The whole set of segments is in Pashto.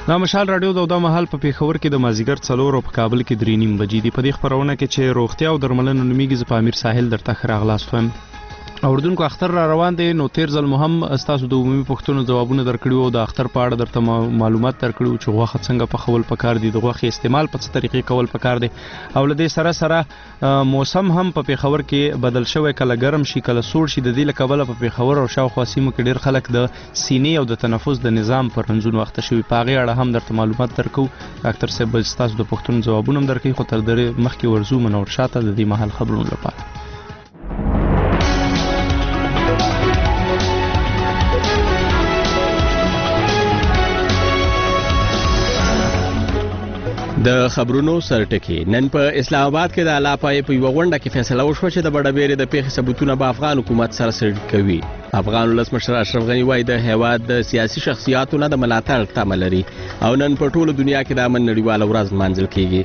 دا مشال رادیو د مهال په پیښور کې د مازیګر 4 او په کابل کې 3:30 بجې دی. په دې خبرونه کې چې روغتیا او درملنه نومیږي ز په امیر ساحل درته خراغلاست وم. اوردونکو اختر را روان دی، نو تیر ځل مهم استاسو د عمومي پوښتنو ځوابونه درکړو او د اختر په اړه درته معلومات درکړو چې غوښه څنګه پخول پکار دي، د غوښې استعمال په څه طریقې کول پکار دي، او له دې سره سره موسم هم په پیښور کې بدل شوی، کله ګرم شي کله سوړ شي. د دې له کبله په پیښور او شاوخوا سیمو کې ډیر خلک د سینې او د تنفس د نظام پر رنځونو اخته شوي. په هغې اړه هم درته معلومات درکو. ډاکټر صاحب به ستاسو د پوښتنو ځوابونه هم درکوي، خو تر دې مخکې ورځو منور شاته د دې مهال خبرونو لپاره. د خبرونو سرټکی. نن په اسلام آباد کې د الله پای په یو غونډه کې فیصله وشوه چې د بډابېرې د پیښې ثبوتونه به افغان حکومت سره شریک کوي. افغان ولسمشر اشرف غنی وایي د هیواد د سیاسي شخصیاتو نه د ملاتړ تمه لري او نن په ټوله دنیا کې د امن نړیواله ورځ لمانځل کیږي.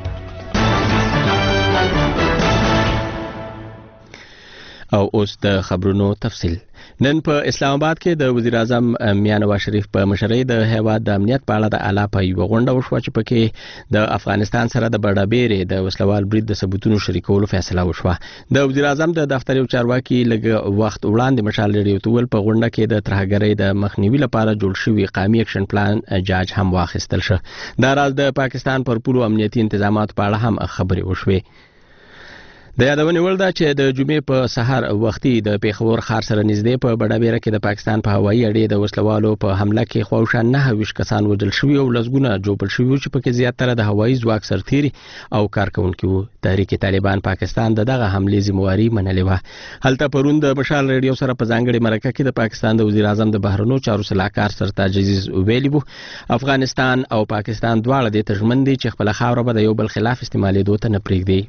او اوس د خبرونو تفصیل. نن په اسلام آباد کې د وزیر اعظم میاں نواز شریف په مشرۍ د هیواد د امنیت په اړه د اعلی پایې غونډه وشوه چې پکې د افغانستان سره د بډابېرې د وسلوال برید د ثبوتونو شریکولو فیصله وشوه. د وزیر اعظم د دفتر یو چارواکي لږ وخت وړاندې مشال ریډیو ته ویل په غونډه کې د ترهګرۍ د مخنیوي لپاره جوړ شوی قومي اکشن پلان جاج هم واخیستل شو. دا راز د پاکستان پر پولو امنیتي تنظیمات په اړه هم خبرې وشوې. د یادونې وړ ده چې د جمعې په سحر وختي د پیښور ښار سره نږدې په بډابېره کې د پاکستان په هوایي اډې د وسلوالو په حمله کې خواوشا 29 کسان وژل شوي او لسګونه جوړ شوي چې پکې زیاتره د هوایي ځواک سرتیري او کارکونکي وو. تحریک طالبان پاکستان دغه حملې ذمہواري منلې وه. هلته پرون د مشال ریډیو سره په ځانګړي مرکه کې د پاکستان د وزیر اعظم د بهرنیو چارو سلاکار سرتاج عزیز ویلي وو افغانستان او پاکستان دواړه د تجمن دي چې خپل خاوره به د یو بل خلاف استعمالېدو ته نه پرېږدي.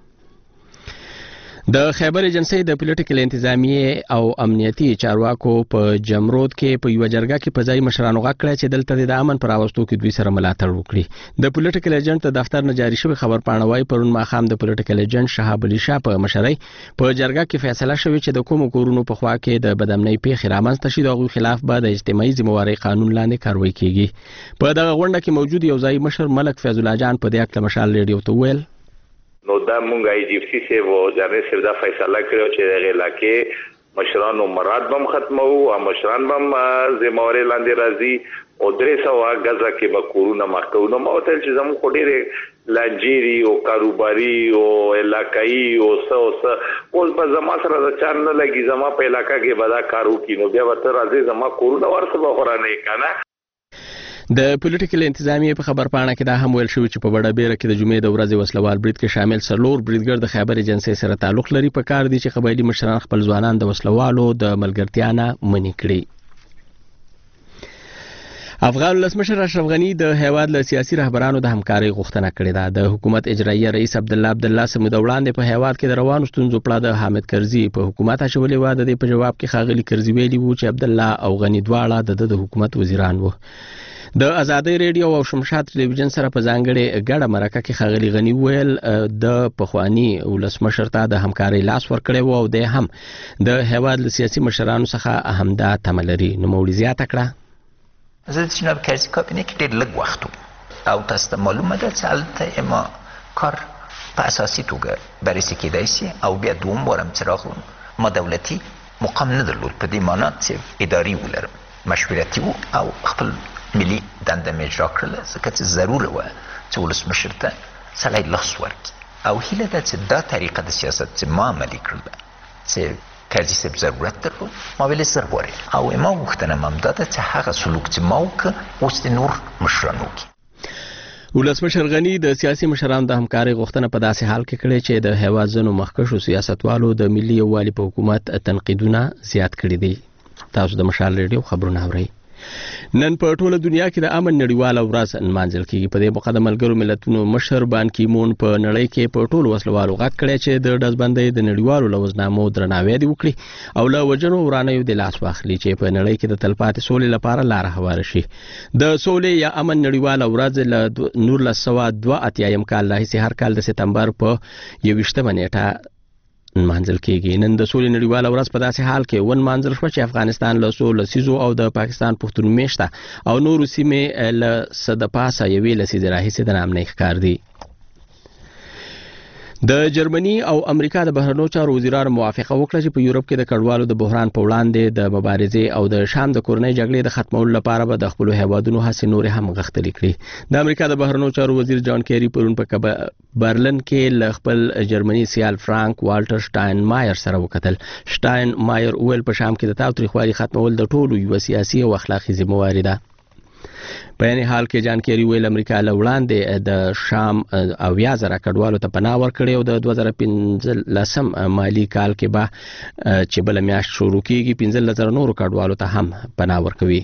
د خیبر ایجنسی د پولیټیکل انتظامیه او امنیتي چارواکو په جمرود کې په یو جرګه کې په ځای مشرانو غږ کړی چې دلته د امن پر راوستو کې دوی سره ملاتړ وکړي. د پولیټیکل ایجنټ د دفتر نه جاری شوی خبر پاڼوي پرون ماښام د پولیټیکل ایجنټ شهاب علي شاه په مشرۍ په جرګه کې فیصله شوې چې د کومو کورونو په خوا کې د بدامنۍ پیښې رامنځته شي دغه خلاف به د اجتماعي ذمہواري قانون لاندې کاروي کیږي. په دغه غونډه کې موجود یو ځای مشر ملک فیض الله جان په دې اړه مشال ریډیو ته ویل نو دا مونږ ای جی سی سے و جنرال سره دا فیصله کړو چې دغه علاقې مشرانو مراد بم ختمو او مشران بم ذمہواري لاندې راځي او 300 غزا کې به کورونه مخکونو موتل چې زموږ خډيره لاجيري او کاروباري او علاقائی او څه اوس په زما سره د چان نه لګي زما په علاقہ کې بدا کارو کینو بیا ورته راځي زما کورونه ورته بخورانه کنه. د پولیټیکل انتظامیه په خبر پاڼه کې دا هم ویل شوی چې په بډابېره کې د جمعې د ورځې وسلوال برید کې شامل سرلور بریدګر د خیبر ایجنسی سره تعلق لري. په کار دي چې قبایلی مشران خپل ځوانان د وسلوالو د ملګرتیا نه منې کړي. افغان ولسمشر اشرف غنی د هیواد له سیاسي رهبرانو د همکارۍ غوښتنه کړې ده. د حکومت اجراییه رئیس عبدالله سمود وړاندې په هیواد کې د روانو ستونزو په اړه د حامد کرزي په حکومت اچولې و. د دې په جواب کې ښاغلي کرزي ویلي وو چې عبدالله او غنی دواړه د حکومت وزیران وو. د آزادۍ ریډیو او شمشاد ټلویزیون سره په ځانګړي ګډه مرکه کې ښاغلي غنی ویل د پخوانی ولسمشر ته د همکارۍ لاس ورکړی و او د هم د هیواد له سیاسي مشرانو څخه همدا تمه لري. نوموړي زیاته کړه زه د جناب کرزي کابینه کې ډېر لږ وخت او تاسو ته معلومه ده چې هلته ما کار په اساسي توګه بررسي کېدای شي او بیا دوم بارم چې راغلم ما دولتي مقام نه درلود په دې معنا چې اداري ولرم مشورتي او خپل ملي دنده مې اجرا کړله ځکه چې ضروره وه چې ولسمشر ته سړی لاس ورکړي او هیله ده چې دا طریقه د سیاست چې ما عملي کړله چې کرزي صاحب ضرورت درلود ما ویلې زر غواړې او ما غوښتنه م همدا ده چې هغه سلوک چې ما وکړه اوس د نور مشران وکړي. ولسمشر غنی د سیاسي مشرانو د همکارۍ غوښتنه په داسې حال کې کړې چې د هیواد ځینو مخکښو سیاستوالو د ملي یووالي په حکومت تنقیدونه زیات کړي دي. تاسو د مشال ریډیو خبرونه اورئ. نن په ټوله دنیا کې د امن نړیواله ورځ نمانځل کیږي. په دې موقع د ملګرو ملتونو مشر بان کی مون په نړۍ کې په ټولو وسلوالو غږ کړی چې د ډزبندۍ د نړیوالو لوزنامو درناوی دې وکړي او له وجنو ورانیو د لاس واخلي چې په نړۍ کې د تلپاتې سولې لپاره لار هواره شي. د سولې یا امن نړیواله ورځ له 1982 کال راهیسې هر کال د سپتمبر په 21 نیټه منځل کېږي. نن د سولې نړیواله ورځ په داسې حال کې منځل شو چې افغانستان له څو لسیزو او د پاکستان پښتون میشته او نورو سیمې له صد پاسه یوې لسیزې راهیسې د نامنۍ ښکار دي. د جرمني او امریکا د بهرنیو چارو وزیرانو موافقه وکړه چې په یورپ کې د کډوالو د بحران په وړاندې د مبارزې او د شام د کورنۍ جګړې د ختمولو لپاره به د خپل هیوادونو هڅې نورې هم غښتلې کړي. د امریکا د بهرنیو چارو وزیر جان کیری پرون په برلن کې له خپل جرمني سیال فرانک والټر شټاین مایر سره وکتل. شټاین مایر وویل په شام کې د تاوتریخوالي ختمول د ټولو یو سیاسي او اخلاقي ذمہواري ده. په یعنی حال کې جان کیری ویل امریکا له وړاندې د شام او 1000 کډوالو ته پناه ورکړي او د 2015 مالی کال کې به چې بل میاشت شروع کیږي 15000 نورو کډوالو ته هم پناه ورکوي.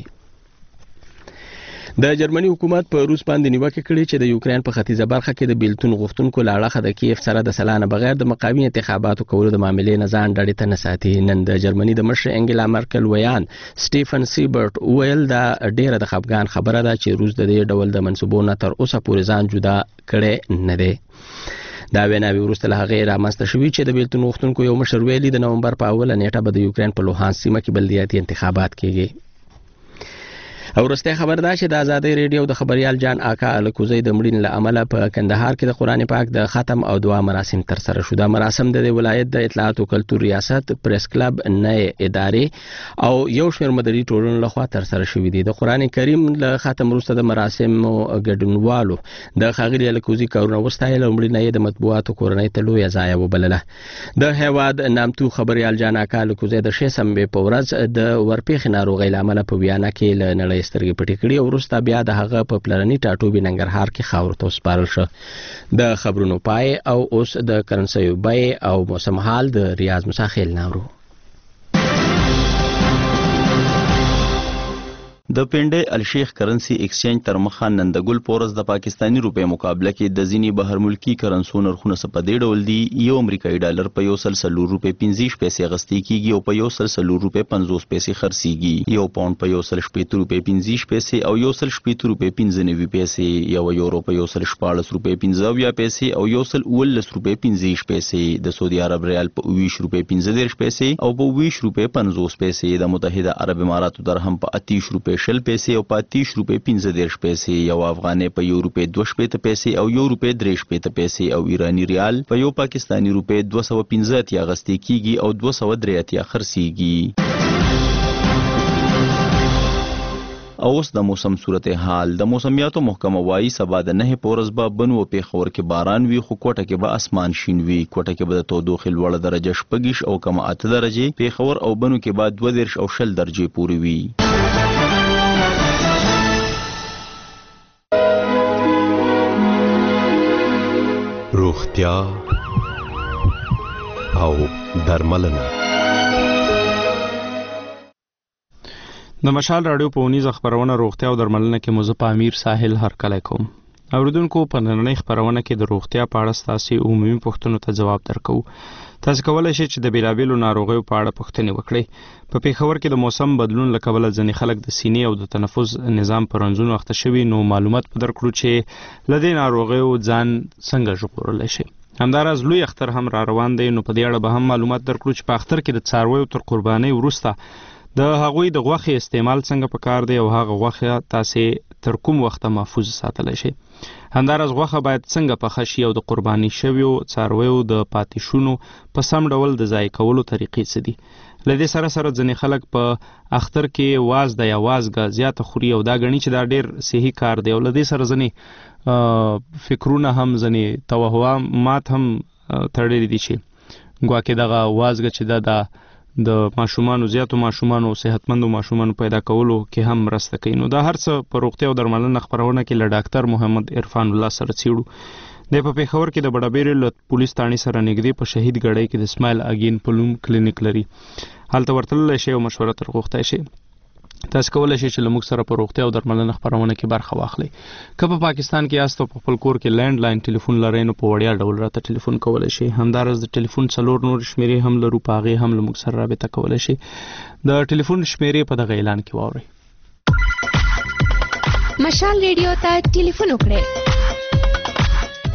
د جرمني حکومت په روس باندې نیوکه کړې چې د یوکرين په ختیځه برخه کې د بیلتون غوښتونکو لاړه د کیف سره د سلانه بغیر د مقامی انتخاباتو کولو د معاملې نه ځان ډډې ته نه ساتي. نن د جرمني د مشر انګلا مرکل ویان سټيفن سیبرټ ویل دا ډیره د خفګان خبره ده چې روس د دې ډول د منسوبونو تر اوسه پورې ځان جدا کړي نه دی. دا ویناوی وروسته له هغې رامنځته شوي چې د بیلتون غوښتونکو یو مشر ویلي د نومبر په 1 نیټه به د یوکرين په لوهانس سیمه کې بلدیاتي انتخابات کیږي. او وروسته خبر ده چې د آزادۍ ریډیو د خبريال جان آکا الکوزی د مړینې له امله په کندهار کې د قرآن پاک د ختم او دعا مراسم تر سره شو. دا مراسم د ولایت د اطلاعات او کلتور ریاست پریس کلب نه ادارې او یو شمېر مدني ټولنو لخوا تر سره شوي دي. د قرآن کریم له ختم وروسته د مراسمو ګډونوالو د ښاغلي الکوزی کارونه وستایل او مړینه یې د مطبوعاتو کورنۍ ته لویه ضایعه وبلله. د هیواد نامتو خبريال جان آکا الکوزی د شنبې په ورځ د ورپېښې ناروغۍ له امله په ویانا کې له نړۍ سترګې پټې کړې او وروسته بیا د هغه په پلرني ټاټوبي ننګرهار کې خاورو ته وسپارل شو. د خبرونو پای او اوس د کرنسیو بیې او موسم حال د ریاض مساخیل ناورو. د پنډې الشیخ کرنسی ایکسچینج تر مخه نن د ګل پورس د پاکستانی روپے مقابله کې د ځینی بهر ملکی کرنسو نرخونه په دې ډول دي. یو امریکایي ډالر په 1.4 روپے 50 پیسې غستې کیږي او په 1.4 روپے 50 پیسې خرڅيږي. یو پاوند په 1.8 روپے 50 پیسې او 1.8 روپے 95 پیسې. یو یورو په 1.14 روپے 50 پیسې او 1.19 روپے 50 پیسې. د سعودي عرب ریال په 20 روپے 15 پیسې او په 20 روپے 50 پیسې. د متحده عرب اماراتو درهم په 30 روپے 60 پیسې او په 30 روپے 15 پیسې. یو افغاني په 1 روپے 2 پیسې او 1 روپے 3 پیسې او ایرانی ریال په یو پاکستانی روپے 215 غستې کیږي او 203 خرڅيږي. اوس د موسم صورتحال. د موسمیاتو محکمه وايي سبا د 9 پورز به بنو او پیښور کې باران وي خو کوټه کې به اسمان شین وي. کوټه کې به د تودوخې لوړه درجه 6 او کم 8 درجه. پیښور او بنو کې به 12 او 0 درجه پورې وي. روغتیا او درملنه. د مشال رادیو په ونیزه خبرونه روغتیا او درملنه کې مزه په امیر ساحل هرکلی کوم. اوریدونکو په نننۍ خبرونه کې د روغتیا په اړه ستاسو عمومي پوښتنو ته ځواب درکو. تاسو کولای شئ چې د بیلابیلو ناروغیو په اړه پوښتنې وکړئ. په پیښور کې د موسم بدلون له کبله ځینې خلک د سینې او د تنفس نظام په رنځونو اخته شوي. نو معلومات په درکړو چې له دې ناروغیو ځان څنګه ژغورلی شي. همداراز لوی اختر هم را روان دی. نو په دې اړه به هم معلومات درکړو چې په اختر کې د څارویو تر قربانۍ وروسته د هغوی د غوښې استعمال څنګه پکار دی او هغه غوښه تاسې تر کوم وخته محفوظ ساتلی شي. همداراز غوښه باید څنګه پخه شي او د قرباني شویو څارویو د پاتې شونو په سم ډول د ضایع کولو طریقې څه دي. له دې سره سره ځینې خلک په اختر کې وازده یا وازګه زیاته خوري او دا ګڼي چې دا ډېر صحي کار دی. او له دې سره ځینې فکرونه هم ځینې توهمات هم تړلي دي چې ګواکې دغه وازګه چې دا د ماشومانو زیاتو ماشومانو صحتمندو ماشومانو پیدا کولو کې هم مرسته کوي. نو دا هر څه په روغتیا او درملنه خبرونه کې له ډاکټر محمد عرفان الله سره څیړو. د په پیښور کې د بډابېرې له پولیس تاڼي سره نږدې په شهید ګړۍ کې د اسماعیل اګین په نوم کلینیک لري. هلته ورتللی شئ او مشوره تر غوښتی شئ. تاسو کولای شئ چې له موږ سره په روغتیا او درملنه خبرونه کې برخه واخلئ. که په پاکستان کې یاست او په خپل کور کې لینډ لاین ټلیفون لرئ نو په وړیا ډول راته ټلیفون کولای شئ. همداراز د ټلیفون 4 نور شمیرې هم لرو، په هغې هم له موږ سره رابطه کولای شئ. د ټلیفون شمیرې په دغه اعلان کې واورئ. مشال ریډیو ته ټلیفون وکړئ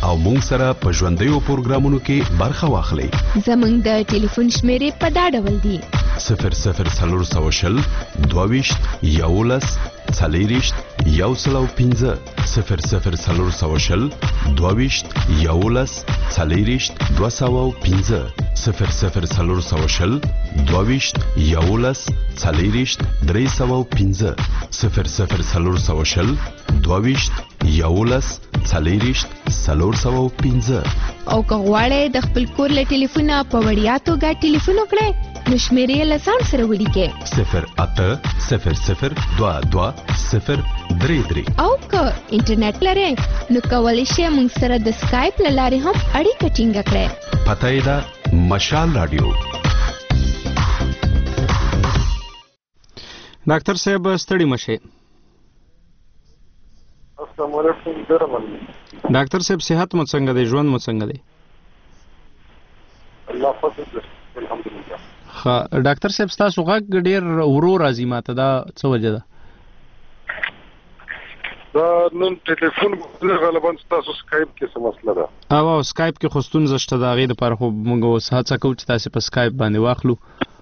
او مونږ سره په ژوندیو پروګرامونو کې برخه واخلئ. زموږ د ټلیفون شمیرې په دا ډول دي: 00420 22 11 40 115 00420 22 11 40 215 00420 22 11 40 315 00420 22 11 40 315. او که غواړئ د خپل کور له ټلیفونه په وړیا توګه ټلیفون وکړئ نو شمیرې له ځان سره ولیکئ 080022 او که انټرنیټ لرئ نو کولی شئ موږ سره د سکایپ له لارې هم اړیکه ټینګه کړئ. پته یې ده مشال رادیو. ډاکټر صاحب ستړي مشه. السلام علیکم. ډاکټر صاحب صحت مو څنګه دی؟ ژوند مو څنګه دی؟ الله فضل الحمدلله. ها ډاکټر صاحب تاسو غږ ډیر ورو راځي ماته، دا څه وجه ده؟ دا نن ټلیفون غالبا تاسو سکایپ کې څه مسله ده؟ او سکایپ کې خو ستونزه شته، دا غي د پر خو موږ اوس هڅه کوو چې تاسو په سکایپ باندې واخلو.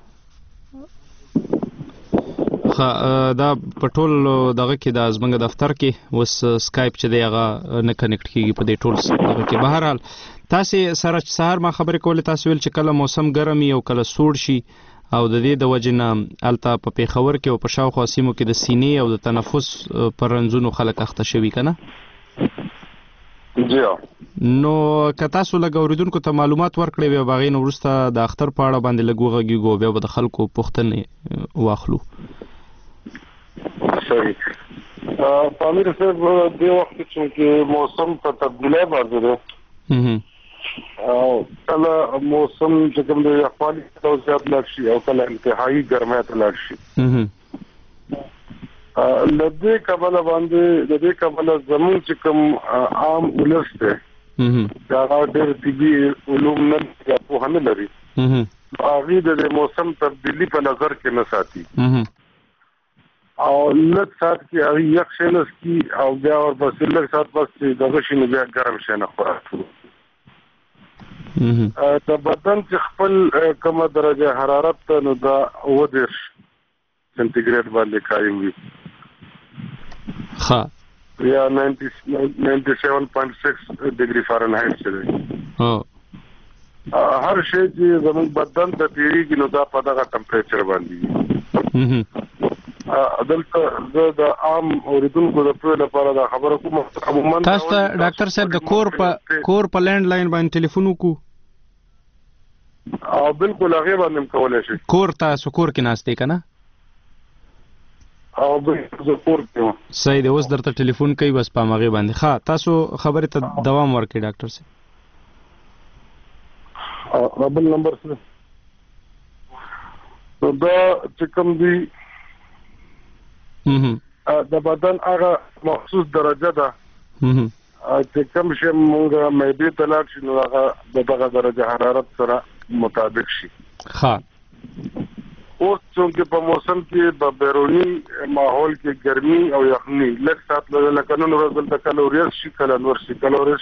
دا په ټول دغه کې د ازمنګ دفتر کې وس سکایپ چې دی هغه نه کنیکټ کیږي په دې ټول دغه کې. بهر حال تاسو سره سهار ما خبرې کولې، تاسو ویل چې کله موسم ګرمي او کله سوړ شي او د دې د وجې نه الته په پیښور کې او په شاوخوا سیمو کې د سینې او د تنفس پر رنځونو خلک اخته شوي کنه؟ جی. نو که تاسو لږ اوریدونکو ته معلومات ورکړئ بیا باغې نو وروسته د اختر په اړه باندې لږ وغږیږو، بیا به د خلکو پوښتنې واخلو. صحیح. پامیر صاحب دې وخت چې موسم ته تبدیلی باندې ده او کله موسم چې کوم دی یخوالي ته زیات لاړ شي او کله انتهایی ګرمۍ ته لاړ شي. د دې کبله زموږ چې کوم عام ولس دی هغه ډېر طبي علوم نه پوهه نه لري، هغوی د موسم تبدیلي په نظر کې نه ساتي او لږ ساعت کې هغوی یخ شی نه څښي او بیا ورپسې لږ ساعت پس چې دغه شي نو بیا ګرم شی نه خوراک کوي. د بدن چې خپل کومه درجه حرارت نو دا 29 سنټیګریډ باندې قایم وي یا 97.6 ډیګري فارنهایت چې دی. هر شی چې زموږ بدن ته تیریږي نو دا په دغه ټمپریچر باندې وي. دلته د عام اوریدونکو د ټول لپاره دا خبره کوم عموما تاسو ته ډاکټر صاحب د کور په لینډ لاین باندې ټلیفون وکړو او بالکل هغه باندې کولای شي. تاسو کور کې ناشته کنه؟ او بالکل کور کې صحیح دی. اوس درته ټلیفون کوي بس په ماغه باندې. ښه تاسو خبره ته دوام ورکړئ ډاکټر صاحب. بل نمبر څه دا چې کوم دی د بدن هغه مخصوص درجه ده چې کوم شی موږ معدې ته لاړ شي نو هغه دغه درجه حرارت سره مطابق شي. اوس چې په موسم کې په بیرونی ماحول کې ګرمي او یخني لږ سات لکه نن ورځ د کالوريز شي کله نور شي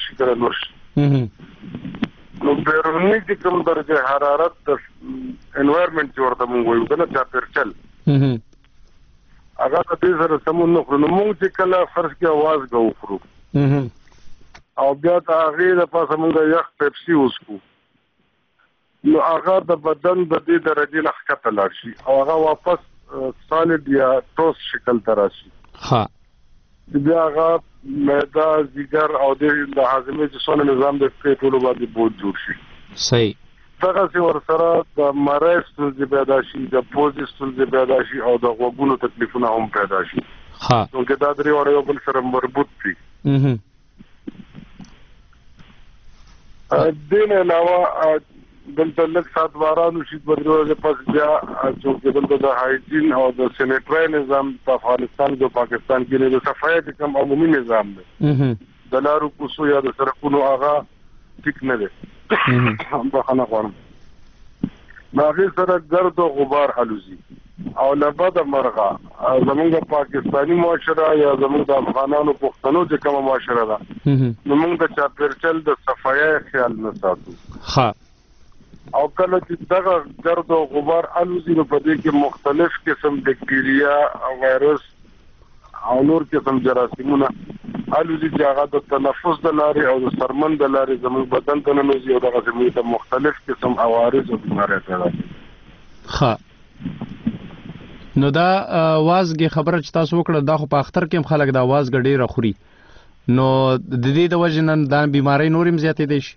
نو بیرونی چې کوم درجه حرارت د انوایرنمنت چې ورته موږ وایو کنه چاپیرچل هغه د دې سره سمون نه خورو. نو موږ چې کله فرض کې आवाज غوښرو او بیا د هغې د پاسه موږ یخ پیپسي وسکو نو هغه د بدن د دې درجې نه ښکته لاړ شي او هغه واپس سالډ یا ټوست شکل ته راشي. بیا هغه معده ځیګر او د هاضمې چې څونه نظام د ټولو باندې بوج جوړ شي. صحیح. دغه څه ورسره د مری ستونزې پیدا شي، د پوزې ستونزې پیدا شي او د غوږونو تکلیفونه هم پیدا شي. نو که دا درې واړه یو بل سره مربوط دي. دې نه علاوه دلته لږ ساعت باران وشي دوه ورځې پس بیا چې دلته د هایجین او د سینیټري نظام په افغانستان او پاکستان کې د صفایي کوم عمومي نظام دی د لارو کوڅو یا د سړکونو هغه ټیک نه دی. بخښنه غواړم. هغې سره ګرد او غبار الوزي او لبد مرغه زمونږ پاکستانی معاشره یا زمونږ د افغانانو پښتنو چې کومه معاشره ده نو موږ د چاپیرچل د صفایي خیال نه ساتو. ها او کله چې دغه ګرد او غبار الوزي نو په دې کې مختلف قسم بکټیریا او وایرس او نور قسم جراثیمونه الوزي چې هغه د تنفس د لارې او د سرمن د لارې زموږ بدن ته ننوځي او دغه زموږ ته مختلف قسم عوارض او بیماری پیدا کوي. ها نو دا وازګي خبره چې تاسو وکړه دا خو په اختر کې هم خلک دا وازګ ډیره خوري نو د دې د وجه نه دا بیماری نورم زیاتې دي شي.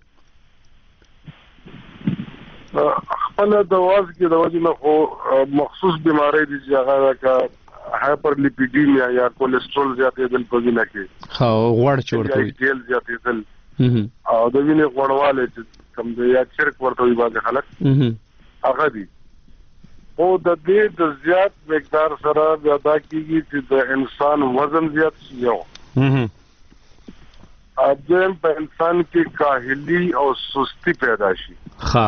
خپل د وازګي د وجه نه خو مخصوص بیماری دي چې هغه کا هایپرلیپیډیمیا یا کولیسټرول زیاتېدل په وینه کې خو غوړ چورته وي ډیل زیاتېدل او د وینې غوړواله چې کوم دی یا چرک ورته وي باندې خلک هغه دي. او د دې د زیات مقدار سره زیاده کیږي چې د انسان وزن زیات شي یو اځم په انسان کې کاهلی او سستی پیدا شي. ها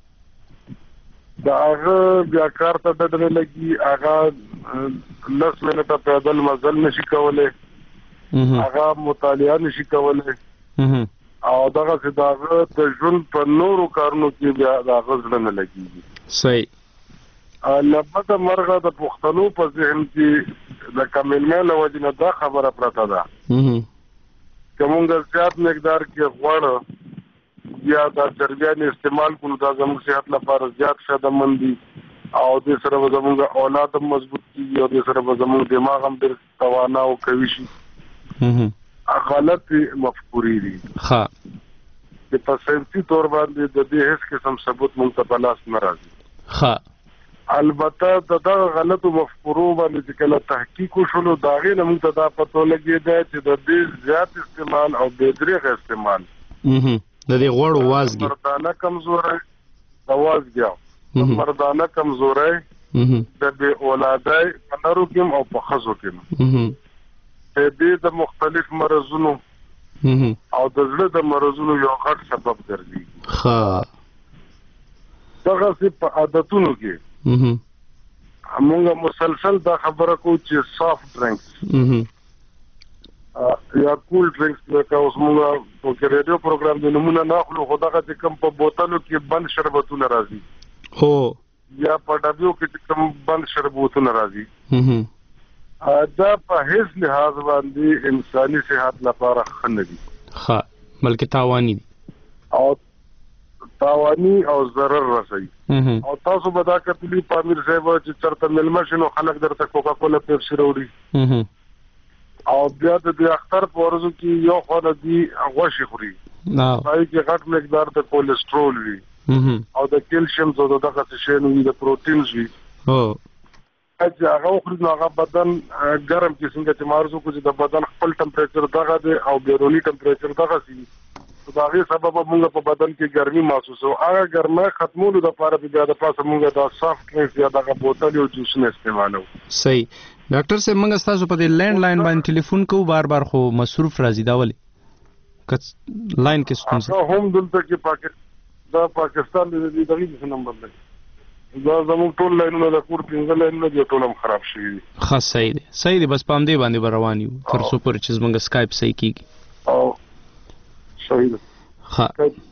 دا هغه بیا کار ته بدل لګي هغه لس منټه پیدل مزل نشي کولای هغه مطالعه نشي کولای او دغه چې داغه د ژوند په نورو کارونو کې بیا دا غزل نه لګي. صحیح. لبد مرغه د پښتنو په ذهن کې د کامل مل وجنه دا خبره پراته ده کومګر زیات مقدار کې غوړ یا د چرګان استعمال کول دا زموږ صحت لپاره زیات فائدہ مند دي او د سره زموږ اولاد مضبوط کیږي او د سره زموږ دماغ هم ډیر توانا او قوي شي. غلط مفکورې دي. ها د پسنتی تور باندې د دې هیڅ قسم ثبوت مونږ ته پلاس نه راځي. ها البته دغه غلطو مفکورو باندې چې کله تحقیق وشول دا غي نه موږ ته دا پته لګیدا چې د دې زیات استعمال او بې دریغه استعمال د دې غوړ وازګي مردانه کمزوري د وازګي مردانه کمزوري د بې اولادای په نارو کې او په خزو کې دې د مختلف مرزونو او د زړه د مرزونو یو غټ سبب ګرځي. ها دغه په عادتونو کې موږ مسلسل دا خبره کوو چې سافت ډرینکس یا کول ډرینکس لکه اوس موږ په ریډیو پروګرام د نمونه ناخلو خو دغه چې کوم په بوتلو کې بند شربتونه راځي هو یا په ډبیو کې کوم بند شربتونه راځي دا په هیڅ لحاظ باندې انساني صحت لپاره ښه نه دي. ها بلکې تاواني دي او تاوانی او ضرر رسي. او تاسو به دا کتلی پامیر صاحب چې چرته ملما شنو خلک درته کوکا کولا پیپسي وروړي او بیا د اختر په ورځو کې یو خو د دې غوښه خوري پای کې غټ مقدار د کولیسټرول وي او د کیلشیم زو دغه څه نو د پروتینز وي چې هغه خوري نو هغه بدن ګرم کې څنګه چې مارزو کو چې د بدن خپل ټمپریچر دغه دی او بیرونی ټمپریچر دغه سي دا غي سبب موږ په بدن کې ګرمي محسوسو هغه ګرمه ختمولو د لپاره بیا د پاسه موږ د سافت ډرینکس یا د بوتل او جوس نه استعمالو. صحیح. ډاکټر صاحب موږ تاسو په دې لینډ لاین باندې ټلیفون کوو بار خو مصروف راځي دا ولي کڅ لاین کې ستونزه هم دلته کې پاکستان د دغه څه نمبر دی دا زموږ ټول لاینونه د کور پنځه لاینونه دي ټول هم خراب شوي دي. ښه صحیح دی بس پام دې باندې روان یو تر څو پر چې موږ سکایپ صحیح کیږي او صحیح ده. ها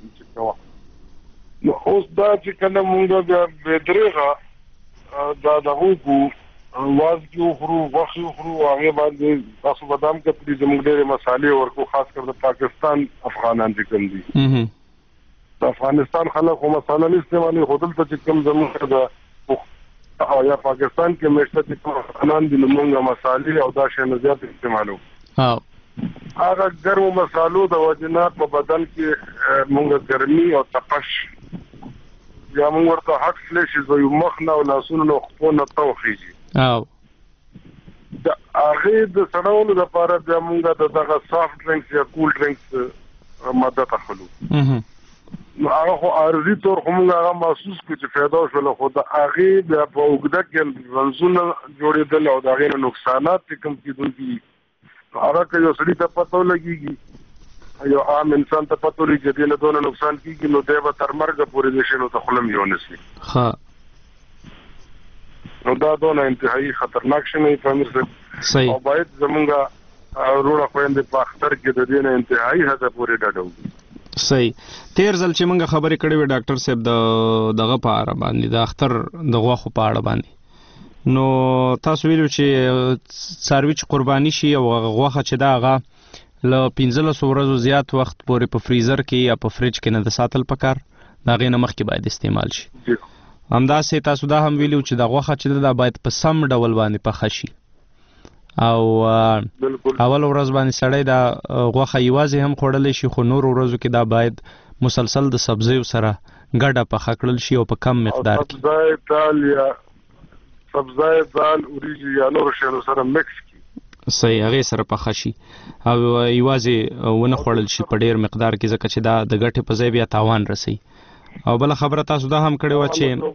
نو اوس دا چې کله موږ بیا بې دریغه دا دغه کو وازګي خورو غوښه خورو هغه باندې تاسو بادام کتلی زموږ ډېر مسالې ورکو خاص کر د پاکستان افغانان چې کوم دي د افغانستان خلک هم مساله نه استعمالي خودل ته چې کوم زموږ د او یا پاکستان کې مشته چې کوم افغانان دي موږ مسالې او دا شی نه زیات استعمالو هغه ګرمو مسالو د وجنات په بدن کې موږ ګرمي او تپش یا موږ ورته هټ فلیشز وي مخنه او لاسونو نو خپونه توخیږي او د هغه د سړاولو لپاره بیا موږ دغه سافت ډرینکس یا کول ډرینکس مدد اخلو نو هغه خو ارزي تور کومه هغه محسوس کو چې فایده وشول خو د هغه بیا په وګړه کې رنزونه جوړېدل او د هغه نقصانات کم کیدونکي هغه که یو سړي ته پته لګيږي یو عام انسان ته پته لګي چې له دونه نقصان کیږي نو دی به تر مرګ پورې نشي نو ته خلم یو نسی. ها نو دا دونه انتهایی خطرناک شي پامیر صاحب او باید زمونږه وروڼه خويندې په اختر کې د دې نه انتهایی حد پورې ډاډو. صحیح. تیر ځل چې موږ خبرې کړې وې ډاکټر صاحب دغه په اړه باندې د اختر د غوښو په اړه باندې، نو تاسو ویلو چې څاروي چې قرباني شي او غوښه چې دا هغه له 15 ورځو زیات وخت پورې په فریزر کې یا په فریج کې نه د ساتل پکار، دا غي نه مخکې باید استعمال شي. همداسې تاسو دا هم ویلو چې د غوښه چې دا باید په سم ډول باندې پخه شي او اول ورځ باندې سړی دا غوښه یوازې هم خوړلی شي، خو نور ورځو کې دا باید مسلسل د سبزیو سره ګډه پخه کړل شي او په کم مقدار کې سبزی دال یا سبزی دال اوریجی یا نور شیانو سره مکس کی صحیح هغه سره پخه شي او یوازې ونه خوړل شي په ډیر مقدار کې، ځکه چې دا د ګټې په ځای بیا تاوان رسي. او بل خبره تاسو دا هم کړې و چې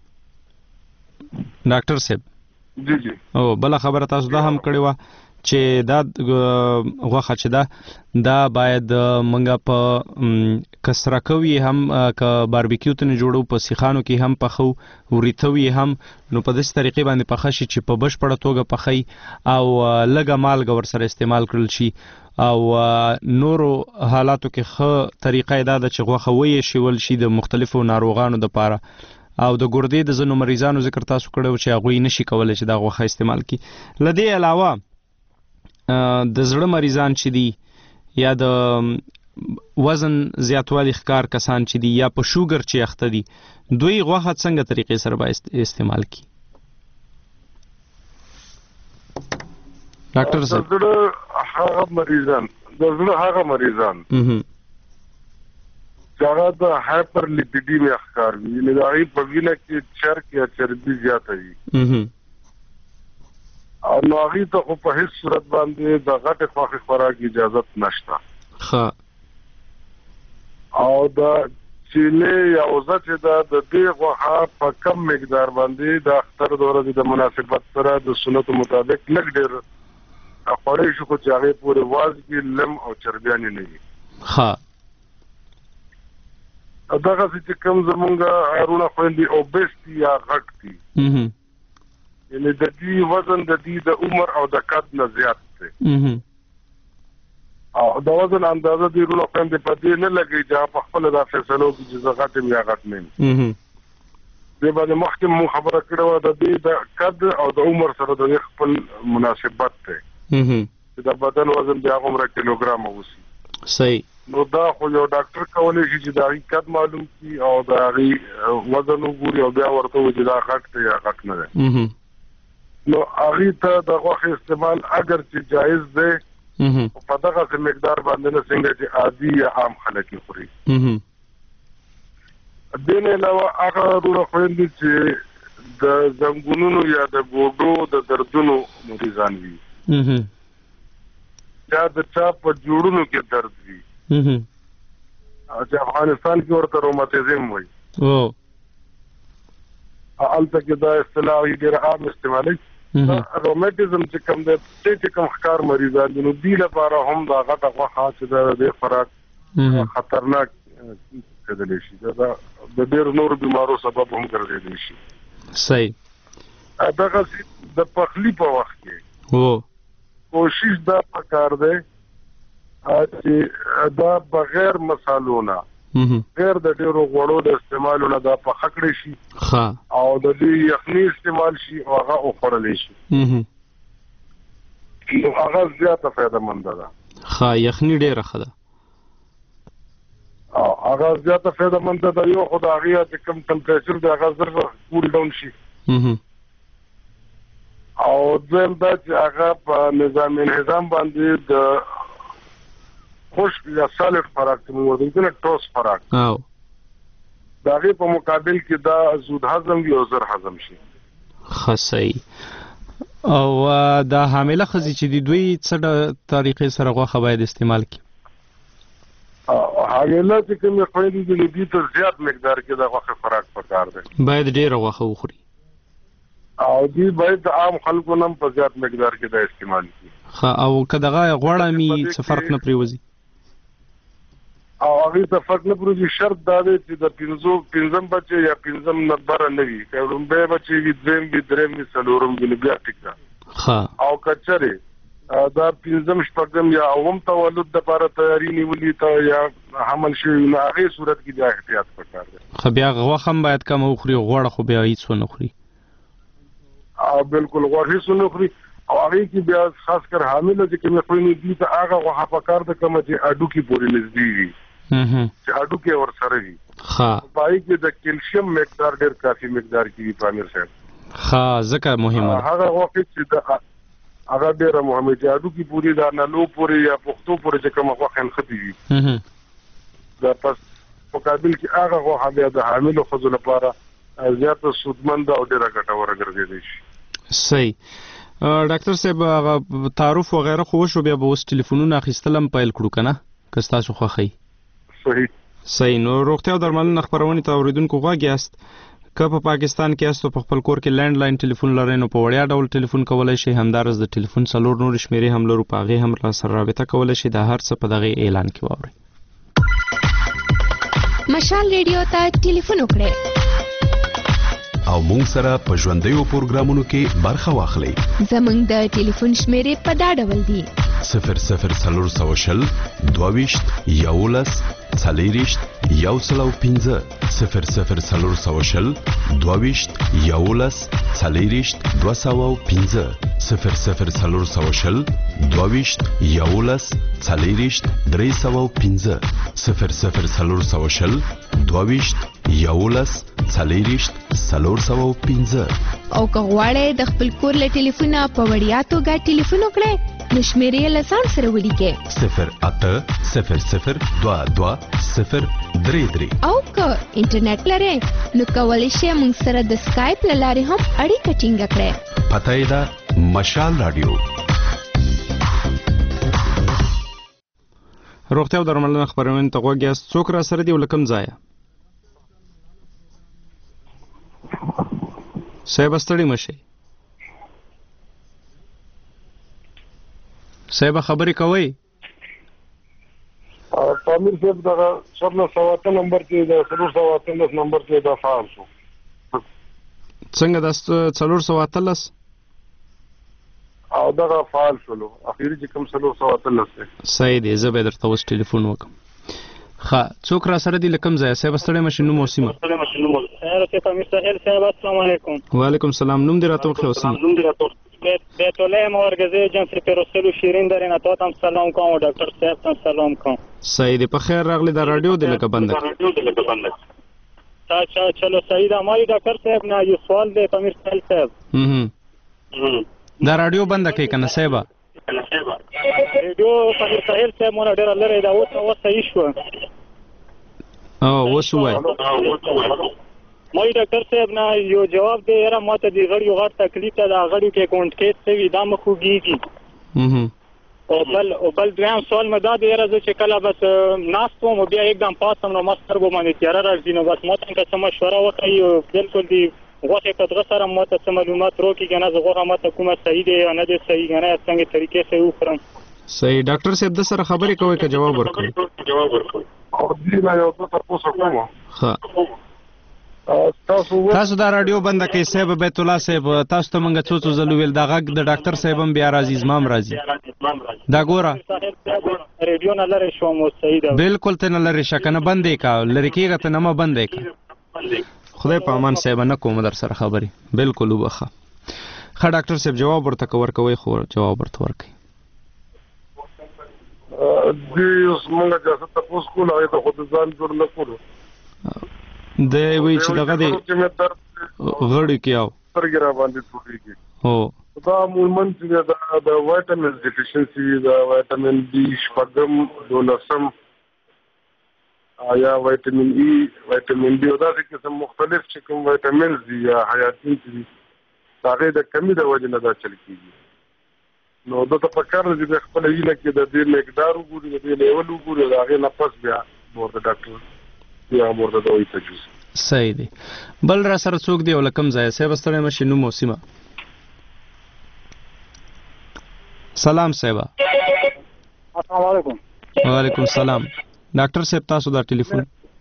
ډاکټر صاحب جی او بل خبره تاسو دا هم کړې و چې دا غوښه چې دا باید منګه په کسره کوي هم ک باربیکیو ته جوړو په سیخانو کې هم پخو وریتوي هم، نو په دې طریقې باندې پخه شي چې په بشپړه توګه پخی او لګه مالګه ور سره استعمال کړل شي. او نورو حالاتو کې ښه طریقه دا ده چې غوښه وې شول شي د مختلفو ناروغانو د پاره او د ګردې د ځینو مریضانو ذکر تاسو کړو چې هغوی نشي کولی چې دا غوښه استعمال کړي. له دې علاوه د زړه مریضان چې دي یا د وزن زیاتوالی ښکار کسان چې دي یا په شوګر چې اخته دي، دوی غوښه څنګه طریقې سره باید استعمال کړي؟ ډاکټر صاحب د زړه هغه مریضان چې هغه د هایپر لیپیډیمیا ښکار وي، یعنې د هغې په وینه کې چرک یا چربي زیاته وي او نو هغې ته خو په هیڅ صورت باندې د غټې خواښې خوراک اجازت نشته. او د چیلې یا اوزه چې ده د دې غوښه په کم مقدار باندې د اختر د ورځې د مناسبت سره د سنتو مطابق لږ ډېر خوړی شو، خو چې هغې پورې وازګې لم او چربیانې نه وي. دغسې چې کوم زمونږ وروڼه خویندې اوبیسټي یا غټ دي، یعنی د دې وزن د دې د عمر او د قد نه زیات دی او د وزن اندازه دې وروڼه خویندې په دې نه لګي چې په خپله دا فیصله وکړي چې زه غټ یم یا غټ نه یم. دې باندې مخکې مو خبره کړې وه د دې د قد او د عمر سره د دې خپل مناسبت دی چې د بدن وزن بیا هغومره کیلوګرامه اوسي. صحیح. نو دا خو یو ډاکټر کولی شي چې د هغې قد معلوم کړي او د هغې وزن وګوري او بیا ورته وایي چې دا غټ دی یا غټ نه دی. نو هغې ته د غوښې استعمال اگر چې جایز دی په دغسې مقدار باندې نه څنګه چې عادي یا عام خلک یې خوري. دې نه علاوه هغه وروڼه خویندې چې د زنګونونو یا د ګوډو د دردونو مریضان وي یا د چا په جوړونو کې درد وي چې افغانستان کې ورته روماتیزم وایي، هلته کې دا اصطلاح ډېر عام استعمالوي. روماتیزم چې کوم دی چې کوم ښکار مریضان دي، نو دې لپاره هم دا غټه غوښه چې د دې خوراک خطرناک کېدلی شي، دا د ډېرو نورو بیمارو سبب هم ګرځېدلی شي. صحیح. دغسې د پخلي په وخت کې کوشش دا پکار دی چې دا بغیر مسالو نه غیر د ډیرو غوړو د استعمالو نه دا پخه کړی شي او د دې یخني استعمال شي او هغه وخوړلی شي، نو هغه زیاته فایدهمنده ده. یخني ډیره ښه ده او هغه زیاته فایدهمنده ده. یو خو د هغې چې کوم ټمپریچر دی هغه زر کول ډاون شي او دویم دا چې هغه په نظام انهضام باندې د خشک یا سالډ خوراک ته موږ وایو کنه ټوس خوراک د هغې په مقابل کې دا زود هضم وي او زر هضم شي. ښه صحیح. او دا حامله ښځې چې دي دوی څه طریقې سره غوښه باید استعمال کړي؟ حامله چې کومې خویندې دي نو دوی ته زیات مقدار کې د غوښې خوراک پکار دی، باید ډېره غوښه وخوري او دوی باید د عام خلکو نه هم په زیات مقدار کې دا استعمال کړي. او که دغه غوړه مې څه فرق نه پرېوځي؟ او هغه ته فرق نه پروي شرط دا دی چې د پنځم بچي یا پنځم نمبر نه وي کوم به بچي وي دریم وي دریم وي څلورم وي بیا ټیک ها او کچره دا پنځم شپږم یا اوم تولد د لپاره تیاری نیولې ته یا حمل شوی نه هغه صورت کې د احتیاط پکار دی. خو بیا غوښه هم باید کم وخوري غوړه خو بیا هیڅ ونه خوري. او بالکل غوړ هیڅ ونه خوري او هغه کې بیا خاص کر حامل چې کوم خوینه دي ته هغه غوښه پکار د کوم چې اډو کې پورې نږدې وي چې اډو کې ور سره وي. ها پای کې د کیلشیم مقدار ډېر کافي مقدار کې وي پامیر صاحب. ها ځکه مهمه ده هغه وخت چې د هغه ډېر مهمه چې اډو کې پوری دا نلو پوری یا پختو پوری چې کومه وخت خنختی وي دا پس مقابل کې هغه غوښه بیا د حامل خزو لپاره زیات سودمند او ډېر ګټور ګرځېدي شي. صحیح ډاکټر صاحب هغه تعارف وغیرہ خو شو بیا به اوس ټلیفونونه اخیستلم پیل کړو کنه که تاسو خوښی. صحیح نو روغتیا او درملنه خبرونه ته اوریدونکو غواړي است که په پاکستان کې است په خپل کور کې لینډ لاین ټلیفون لرئ نو په وړیا ډول ټلیفون کولای شئ همدارس د ټلیفون څلور نور شمیرې هم لرو په هغې هم راسره رابطه کولای شئ دا هر څه په دغه اعلان کې واورئ. مشال ریډیو ته ټلیفون وکړئ او مونږ سره په ژوندیو پروګرامونو کې برخه واخلئ. زمونږ د ټلیفون شمیرې په دا ډول دي 00 22 11 څلېرشت 105 00 22 11 څلېرشت 205 00 22 11 څلېرشت 305 00 22 11 څلېرشت 305 او که غواړئ د خپل کور له ټلیفونه په وړیا توګه ټلیفون وکړئ نو شمیرې له ځان سره ولیکئ 0800 22 033 او که انټرنیټ لرئ نو کولی شئ موږ سره د سکایپ له لارې هم اړیکه ټینګه کړئ. پته یې ده مشال رادیو. روغتیا او درملنه خبرونه ته غوږ یاست. څوک را سره دی ولکم ځای صاحب ستړي مشي صاحب خبرې کوي. پامیر صاحب دا 408 نمبر کې دا 418 نمبر کې دا فعال شو. څنګه دا 418 او دا فعال شو اخیری چې کوم 418 صحیح دی زه به درته اوس ټلیفون وکم. ها څوک را سره دی لکم ځای صاحب ستړي مشي نو موسیمه خیر پامیر صاحب صاحب السلام علیکم. وعلیکم السلام نوم دې راته وخی اوسم بیت الله مورګزی جنس پیروسلو شیرین درینه تاسو سلام کوم ډاکټر صاحب تاسو سلام کوم. صحیح دی په خیر راغلی دا رادیو دې لکه بند اچھا چلو صحیح ده مای ډاکټر صاحب نه یو سوال دی پامیر صاحب دا رادیو بند کوي کنه صاحب رادیو پامیر صاحب مونږ ډیر لري دا اوس صحیح شو او وسوای مای ډاکټر صاحب نه یو جواب دی را ماته دی غړي غړ تکلیف ته دا غړي کې کونټکیټ سوي دا مخوږي او بل دویم سوال مې دا دی راځي چې کله بس ناستو مو بیا एकदम پاسم نو مستر به باندې تیار راځي نو بس ماته که مشوره وکړي بالکل دی غوښه کتغه سره ماته څه معلومات روکي کنه زه غوښه ماته کومه صحیح دی یا نه دی صحیح کنه څنګه طریقې سره وکړم. صحیح ډاکټر صاحب د سره خبرې کوي که جواب ورکړي او دې نه یو څه تاسو کوم. ها تاسو دا رادیو بند کړئ صاحب بیت الله صاحب تاسو ته مونږ څو ځلو ویل دا غږ د ډاکټر صاحب هم بیا راځي زمام راځي دا ګوره رادیو نه لري شو مو صحیح ده بالکل ته نه لري شکنه بندې کا لری کېږه ته نه ما بندې کا خدای په امان صاحب نه کوم در سره خبرې بالکل وبخه. ښه ډاکټر صاحب جواب ورته کور کوي خو جواب ورته ورکړي. دې اوس موږ چې تاسو کول هغه ته خود ځان جوړ نه کړو د وی چې دغه دی غړي کې او پرګر باندې ټوټيږي هو دا مولمن چې دا وایټامین ډیفیشنسي دا وایټامین ډي شپږم دولسم یا وایټامین ای وایټامین ډي دا چې مختلف چې کوم وایټامینز دي یا حیاتین دي هغه د کمی د وجه نه دا چل کیږي نو دا په کار دي خپل ویل کې د دې مقدار وګوري د دې لیول وګوري دا هغه نفس بیا ورته ډاکټر یا مرده دوی تجویز. صحیح دی بل را سره څوک دی ولکم ځای صاحب ستړي مشي نو موسیمه سلام صاحب السلام علیکم. وعلیکم السلام ډاکټر صاحب تاسو دا ټلیفون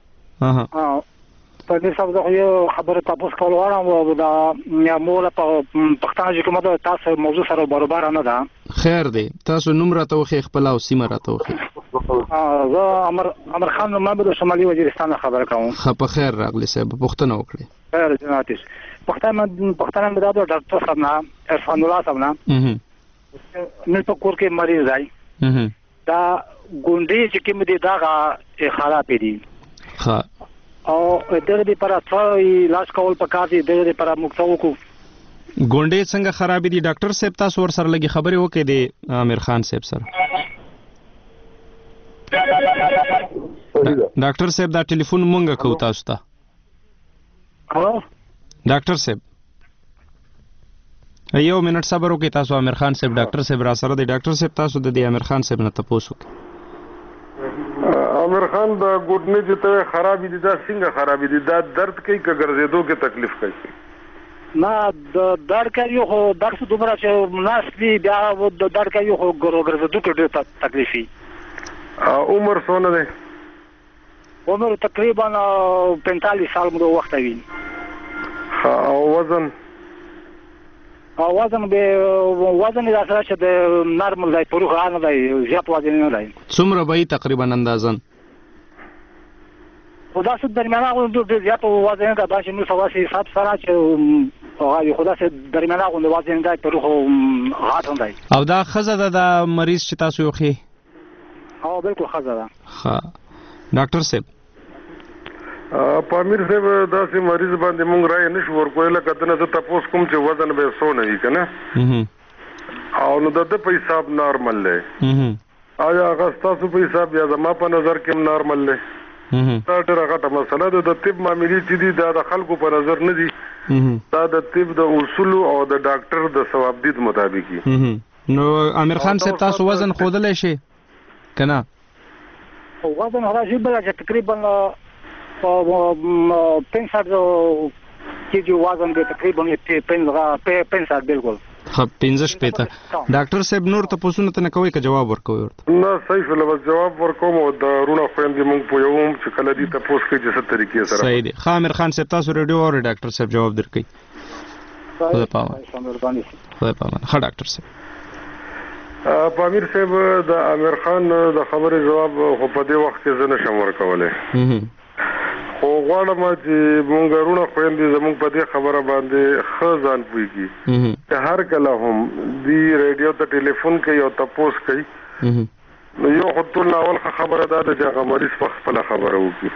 په دې سبب زه یو خبره تاسو کول غواړم دا مولا په پښتانه کې کومه تاسو موضوع سره برابر نه ده. خیر دی تاسو نوم راته وخی خپل او سیمه راته وخی. زه امر خان محمد شمالي وزیرستان خبره کوم. په خیر راغلی صاحب پښتنه وکړي. خیر جناب پښتانه مې دا ډاکټر صاحب نه عرفان الله صاحب نه نن په کور کې مریض دی دا ګونډې چې کوم دي دا خراب دي ها او دغه لپاره څه علاج کول پکار دي دغه لپاره موږ څه وکړو. ګونډې څنګه خراب دي ډاکټر صاحب تاسو ور سره لګي خبرې وکړې دي امیر خان صاحب سره. ډاکټر صاحب دا ټلیفون مونږه کو تاسو ته. ډاکټر صاحب یو منټ صبر وکړئ تاسو امیر خان صاحب ډاکټر صاحب را سره دی. ډاکټر صاحب تاسو د دې امیر خان صاحب نه تاسو امیر خان د ګوډنې چې ته خراب دي دا څنګه خراب دي دا درد کوي که ګرځېدو کې تکلیف کوي؟ نه د درد کوي خو درد دومره چې ناس دي بیا د درد کوي خو ګرځېدو کې ډېر تکلیف وي. عمر څونه دی؟ عمر تقریبا 45 سال مو وخت وي. او وزن وزن دا سره چې د نارمل دی پروخه نه دی زیات وزن نه دی. څومره به تقریبا اندازن؟ خدا څه درمیانه غوندو د زیات وزن دا چې نو سواسي حساب سره چې هغه خدا څه درمیانه غوندو وزن دی پروخه غاټ دی. او دا خزه د مریض چې تاسو یو خي؟ بالکل خزه ده. ها ډاکټر صاحب پامیر صاحب داسې مریض باندې مونږ رائے نشو ورکولی لکه دنه زه تپوس کوم چې وزن به 100 نه وي که نه او نو د په حساب نارمل دی آیا هغه ستاسو په حساب یا زما په نظر کې نارمل دی؟ دا ډېره غټه مسله ده. د طب معاملې چې دي دا د خلکو په نظر نه دي دا د طب د اصولو او د ډاکټر د ثوابدید مطابق دي. نو امیر خان صاحب تاسو وزن ښودلی شي که نه؟ وزن راځي بله چې تقریبا 65 کیجی وزن دی تقریبا 65 بالکل. ها 65 ډاکټر صاحب نور ته پوښتنه ته نه کوي که جواب ورکوي ورته؟ نه صحیح فل بس جواب ورکوم او د رونه خويندې مونږ پویوم چې کله دې ته پوښتنه کوي چې څه طریقې سره. صحیح دی. امیر خان صاحب تاسو ریډیو او ډاکټر صاحب جواب درکړي. خدای پامان ها ډاکټر صاحب پامیر صاحب د امیر خان د خبرې جواب خو په دې وخت کې زه نشم ورکولی خو غواړم چې مونږ رونه خویندې زمونږ په دې خبره باندې ښه ځان پوهېږي چې هر کله هم دې ریډیو ته ټلیفون کوي او تپوس کوي نو یو خو ټول اول خبره دا ده چې هغه مریض په خپله خبره وکړي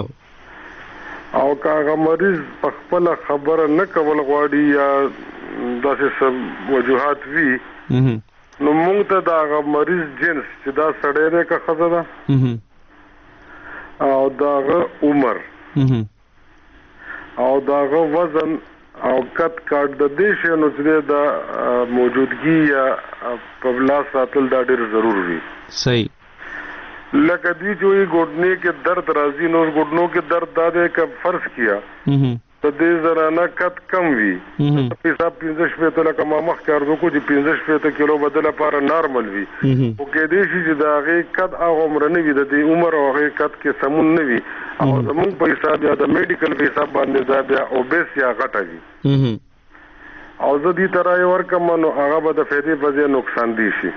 او که هغه مریض په خپله خبره نه کول غواړي یا داسې څه وجوهات وي نو مونږ ته د هغه مریض جنس چې دا سړی دی که ښځه ده او د هغه عمر او د هغه وزن او قد کاټ د دې شیانو چې د موجودګي یا په لاس ساتل دا ډېر ضرور وي. صحیح. لکه دوی چې وایي ګوډنې کې درد راځي نو ګوډنو کې درد دا دی که فرض کیا د دې زنانه قد کم وي په حساب 15 لکه ما مخکې عرض وکړو چې 15 کیلو به د لپاره نارمل وي خو کېدای شي چې د هغې قد هغه عمره نه وي د دې عمر او هغې قد کې سمون نه وي او زمونږ په حساب یا د میډیکل په حساب باندې دا بیا اوبیس یا غټه وي او زه دې ته رایې ورکړم نو هغه به د فایدې په ځای نقصان دی شي.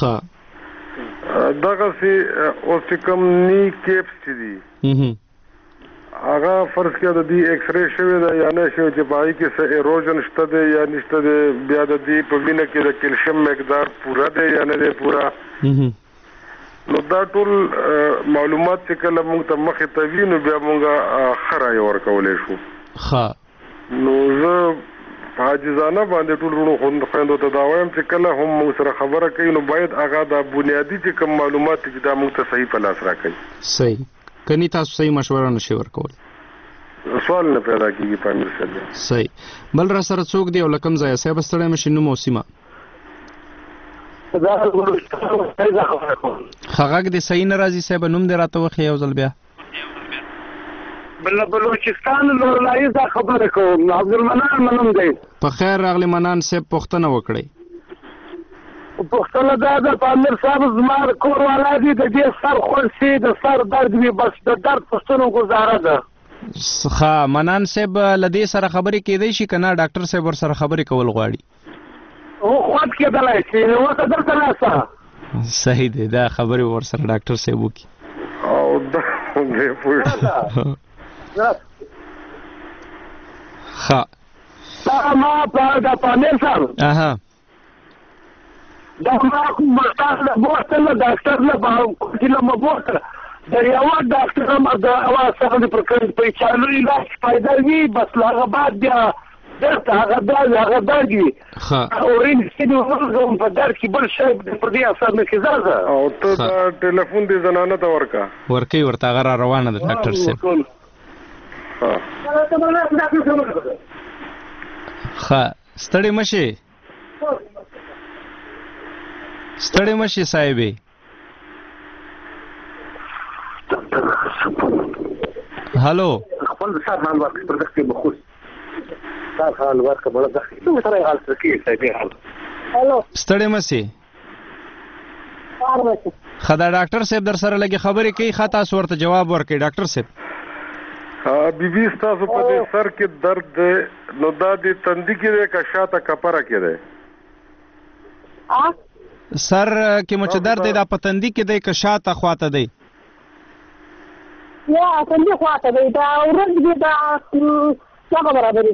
دغسې اوس چې کوم نی کیپس چې دي هغه فرض کړه د دې ایکس رې شوی ده یا نه شوی چې په هغې کې څه ایروژن شته دی یا نشته دی بیا د دې په وینه کې د کیلشیم مقدار پوره دی یا نه دی پوره نو دا ټول معلومات چې کله موږ ته مخې ته وي نو بیا موږ ښه رایې ورکولی شو. نو زه عاجزانه باندې ټول وروڼو خویندو ته دا وایم چې کله هم موږ سره خبره کوي نو باید هغه دا بنیادي چې کوم معلومات چې دا موږ ته صحیح په لاس راکوي. صحیح. کني تاسو صحیح مشوره نشي ورکول سوال نه پیدا کیږي پامیر صاحب. صحیح. بل را سره څوک دی او لکم ځای صاحب ستړی مشي نوم او سیمه خغاګ دې صحیح نه راځي صاحب نوم دې راته وخی یو ځل بیا بلوچستان لورلایي دا خبره کوم عبدالمنان منم دی. په خیر راغلی منان صاحب پوښتنه وکړئ. پوښتنه دا ده پامیر صاحب زما کور والا دي د دې سر خوږ شي د سر درد وي بس د درد پوښتنو ګزاره ده. ښه منان صاحب له دې سره خبرې کېدی شي که نه ډاکټر صاحب ورسره خبرې کول غواړي؟ خوند کېدلی شي اوسه دلته ناسته. صحیح دی دا خبرې ورسره ډاکټر صاحب وکړي. او دا ښه ما د پامیر صاحب دا ما مختار نه بوتل ډاکټر نه باندې ما بوتل د یو ډاکټر هم د اواز څخه د پرکړې په چالو علاج پیدا وی بس لاغه بعد بیا درته هغه درګي اورین چې نو په در کې بل شی په دې اثر نه کیږي. او ته دا ټلیفون دې زنانه ته ورکې ورته هغه را روانه ده ډاکټر صاحب. ښه ستړی مشي صاحبې. هلو خپل سر حال ورکړي پر دغه بخوس سر حال ورکړه بل دغه څه سره حال څه کې صاحبې حال. هلو ستړی مشي خدا ډاکټر صاحب در سره لګي خبرې کوي ښه تاسو ورته جواب ورکړئ ډاکټر صاحب. بیبي ستاسو په دې سر کې درد دی نو دا د تندي کې دی که شاته کپره کې دی؟ سر کې مو چې درد دی دا په تندي کې دی که شاته خواته دی؟ یا تندي خواته دی دا ورځ دی دا څه خبره ده؟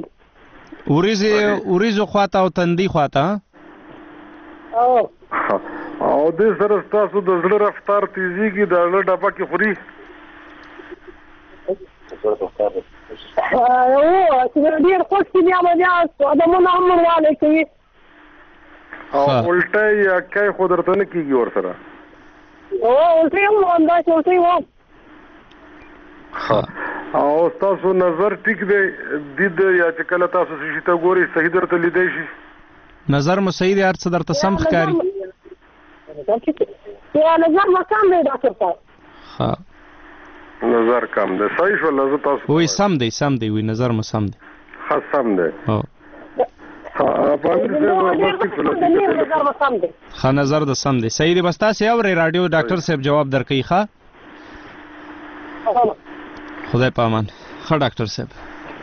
وریځو خواته او تندي خواته. او دې سره ستاسو د زړه رفتار تیزیږي د زړه ډبه کې خوري؟ ډېر خوښ دي بیا به بیا ادمونه هم وروالی کوي او الټی یا کای خو درته نه کېږي ورسره؟ الټی هم همداسې الټی وم. او ستاسو نظر ټیک دی دید یا چې کله تاسو څه شي ته ګورئ صحیح درته لیدی شي؟ نظر مو صحیح دی هر څه درته سم ښکاري؟ نظر مو کم دی ډاکټر صاحب. نظر کم دی صحیح شو لزه تاسو وی سم دی وی نظر مو سم دی. ها سم دی. ښه نظر د سم دی صحیح دی بس تاسې اورئ راډیو ډاکټر صاحب جواب درکوي. ښه خدای په امان. ښه ډاکټر صاحب.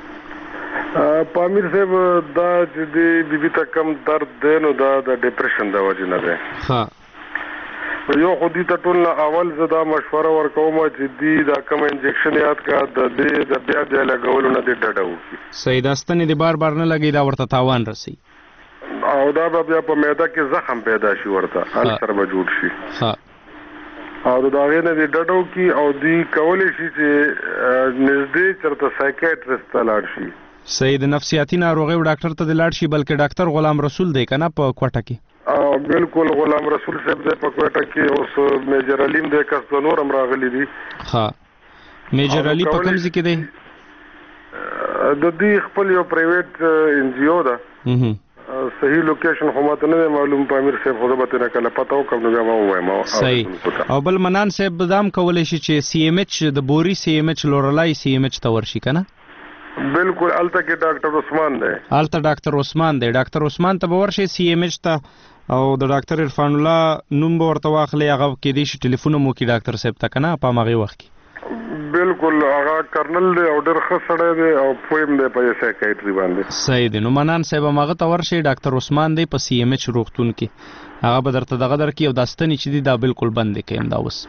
پامیر صاحب دا چې د بیبي ته کم درد دی نو دا د ډپریشن د وجې نه دی. ښه یو خو دې ته ټول نه اول زه دا مشوره ورکوم چې دې دا کوم انجکشن یاد کا د دې د بیا د لګولو نه دې ډډه وکړي. صحیح دا ستنې دې بار نه لګي دا ورته تاوان رسي او دا به بیا په معده کې زخم پیدا شي ورته السر به جوړ شي. او دا هغې نه دې ډډه وکړي او دې کولی شي چې نږدې چېرته سایکیاټرسټ ته لاړ شي. صحیح د نفسیاتي ناروغیو ډاکټر ته دې لاړ شي بلکې ډاکټر غلام رسول دی که نه په کوټه کې؟ بالکل غلام رسول صاحب دی په کوټه کې. اوس میجر علیم دی کس د نور هم راغلی دي. میجر علي په کوم ځای کې دی؟ د دې خپل یو پرایویټ NGO ده. صحیح لوکیشن خو ماته نه دی معلوم پامیر صاحب خو زه به ترې کله پته وکړم نو بیا به ووایم. صحیح او بل منان صاحب دا هم کولی شي چې CMH د بوري CMH لورلای CMH ته ورشي که نه؟ بالکل هلته کې ډاکټر عثمان دی. هلته ډاکټر عثمان دی. ډاکټر عثمان ته به ورشي CMH ته او د ډاکټر عرفان الله نوم به ورته واخلئ هغه کېدی شي ټلیفون هم وکړي ډاکټر صاحب ته که نه په همغې وخت کې. بالکل هغه کرنل دی او ډېر ښه سړی دی او پوه هم دی په سایکیاټري باندې. صحیح دی نو منان صاحب همغه ته ورشئ ډاکټر عثمان دی په CMH روغتون کې هغه به درته دغه درکړي او دا ستنې چې دي دا بالکل بند دی که همدا اوس.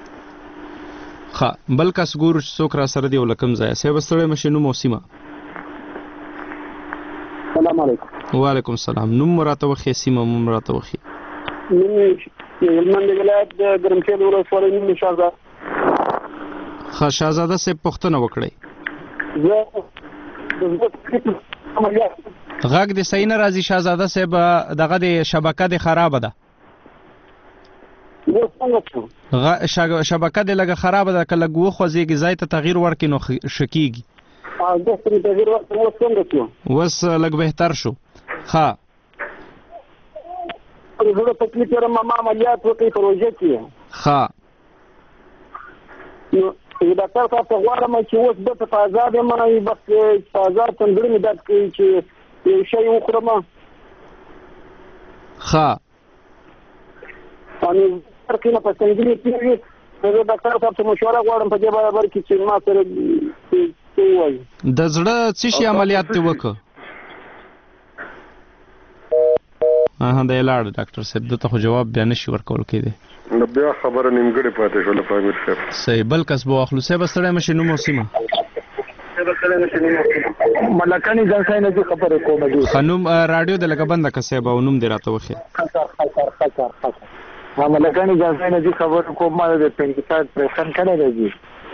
ښه بل کس ګورو چې څوک را سره دی او له کوم ځایه. صاحب ستړی مشئ نوم او سیمه. السلام علیکم. وعلیکم السلام. نوم مو راته وښیه سیمه مو راته وښیه. هلمند ولایت د ګرمسیر ولسوالۍ نوم مې شهزاده. ښه شهزاده صاحب پوښتنه وکړئ. غږ دې صحیح نه راځي شهزاده صاحب دغه د شبکه دې خرابه ده. شبکه دې لږه خرابه ده که لږ وخوځېږي ځای ته تغییر ورکړي نو ښه کېږي. اوس لږ بهتر شو. ښه زړه تکلیف لرم ما عملیات وکړي په روژه کې. ښه نو ډاکټر صاحب ته غواړم چې اوس بېرته په ازاد یم بس په ازاد تندړې مې درد کوي چې یو شی وخورم. ښه अनि ترکینه په څنګه کېږي زه ډاکټر صاحب ته مشوره غواړم په دې برابر کې چې ما سره وایي د زړه څه شي عملیات دی وکړه د اعلان ډاکټر صاحب دته خو جواب بیا نشي ورکول کېده بیا خبره نیمګړې پاتې شوله پامیر صاحب صحیح بل کس به واخلو صاحب ستړی مشي نو موسیمه ملکانی ځای نه دي خبره کومه دي خنوم رادیو د لګ بند کسه به نوم دی راته وخی ملکانی ځای نه دي خبره کومه د پنځه پرسن کړه دی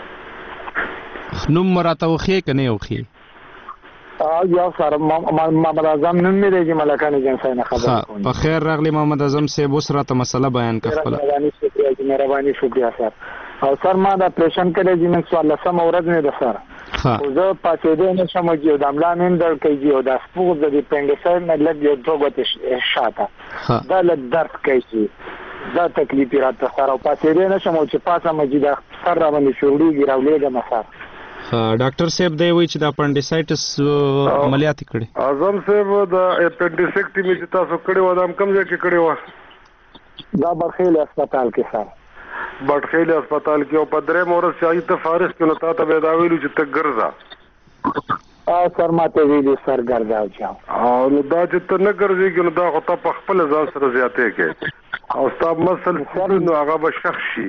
نوم راته وخی کنه وخی یا سره محمد اعظم نن مې دی ملکانی ځای نه خبره کوم په خیر راغلی محمد اعظم صاحب اوس راته مسله بیان کړه مهرباني شکریہ سر او سر ما دا پریشن کړی چې نن 14 ورځ نه ده سر زه پاتې دی نشم چې د املا نن در کوي او د سپوږ د پنګسر نه لږ یو دوغه شاته دا لږ درد کوي دا تکلیف راته سره او پاتې دی نشم چې پاسه مې دا سر را باندې شوړیږي راولېږم سر ډاکټر صاحب دی وایي چې د اپنډیسایټس عملیات کړي اعظم صاحب د اپنډیسیکټمي چې تاسو کړی و دا کم ځای کې کړی و دا برخیل هسپتال کې سر بټخیل هسپتال کې او په درې مورز چې ته فارغ کینو تا ته دا ویلو چې ته ګرځا سر ماته ویلي سر ګرځا او نو دا چې ته نه ګرځېږي نو دا خو ته په خپل ځان سره زیاتې کې او ستا مسل نو هغه به شخ شي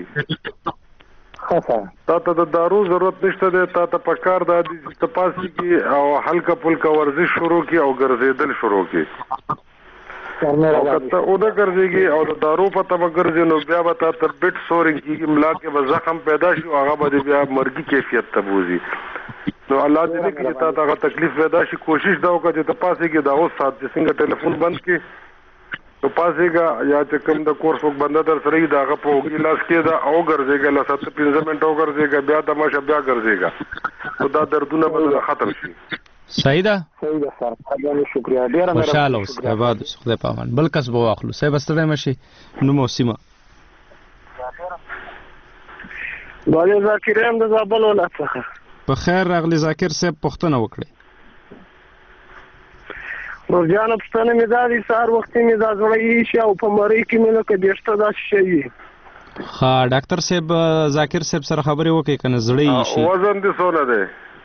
تا ته د دارو ضرورت نشته دی تا ته پکار دا دي چې ته پاسې کې او هلکه پلکه ورزش شروع کی او ګرځېدل شروع کی او کته او دا ګرځيږي او د دارو په تبه ګرځي نو بیا به تا ته بیت سورنګ کیږي ملا کې به زخم پیدا شي او هغه به بیا مرګي کیفیت ته بوزي نو الله دې کې تا ته تکلیف پیدا شي کوشش دا وکړه چې ته پاسې کې دا اوس سات چې څنګه ټلیفون بند کې تو پاسېګا یا چې کوم د کورس وک بنده در سره دا غو په ګلاس کې دا او ګرځيږي لا 7-15 منټو ګرځيږي بیا تماشه بیا ګرځيږي نو دا دردونه به ختم شي صحیح ده صحیح ده سر شکریہ ډیر مهرباني خوشاله اوسه آباد اوسه خدای پامان بل کس به واخلو صاحب ستړی مشي نو موسیمه باندې ذاکر هم د زابل ولایت څخه په خیر راغلی ذاکر صاحب پښتنه وکړي ورجان پښتنه مې دا دي سار وخت مې دا زړی شي او په مری کې مې لکه دشته دا شي ها ډاکټر صاحب ذاکر صاحب سره خبرې وکړي کنه زړی شي وزن دې څونه دی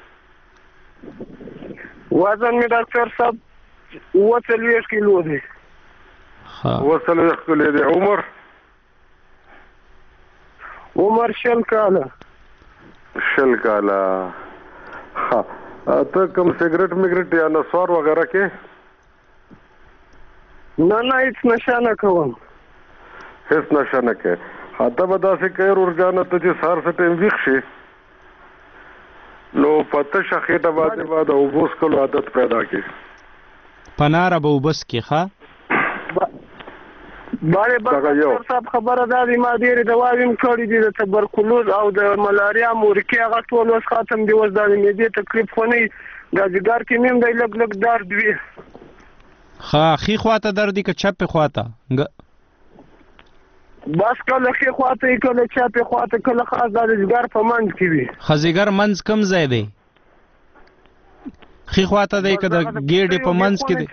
وزن می ډاکټر صاحب 40 کیلو دی ها 40 کیلو دی عمر 10 کاله ها ته کوم سیګریټ میګریټ یا نسوار وغیرہ کې نه هیڅ نشه نه کوم هیڅ نشه نه کې هاته به داسې کوي ورجانه ته چې سار سټیم ویښ شي نو پته شخېټه باندې او بوس کول عادت پیدا کی پناره به وبس کی ښا باندې ډاکټر صاحب خبره ده ما ډېر دواویم کړی دي د تبرکلوز او د ملاریا مورکي هغه ټول وس ختم دی وس د دې تکلیف خو نه د جګر کې مم د لګ درد وی ها خي خواته دردي که چپ خواته بس کله خي خواته کله چپ خواته کله خاص د جګر په منځ کې وي خزیګر منځ کم ځای دی خي خواته دی که د ګېډې په منځ کې دی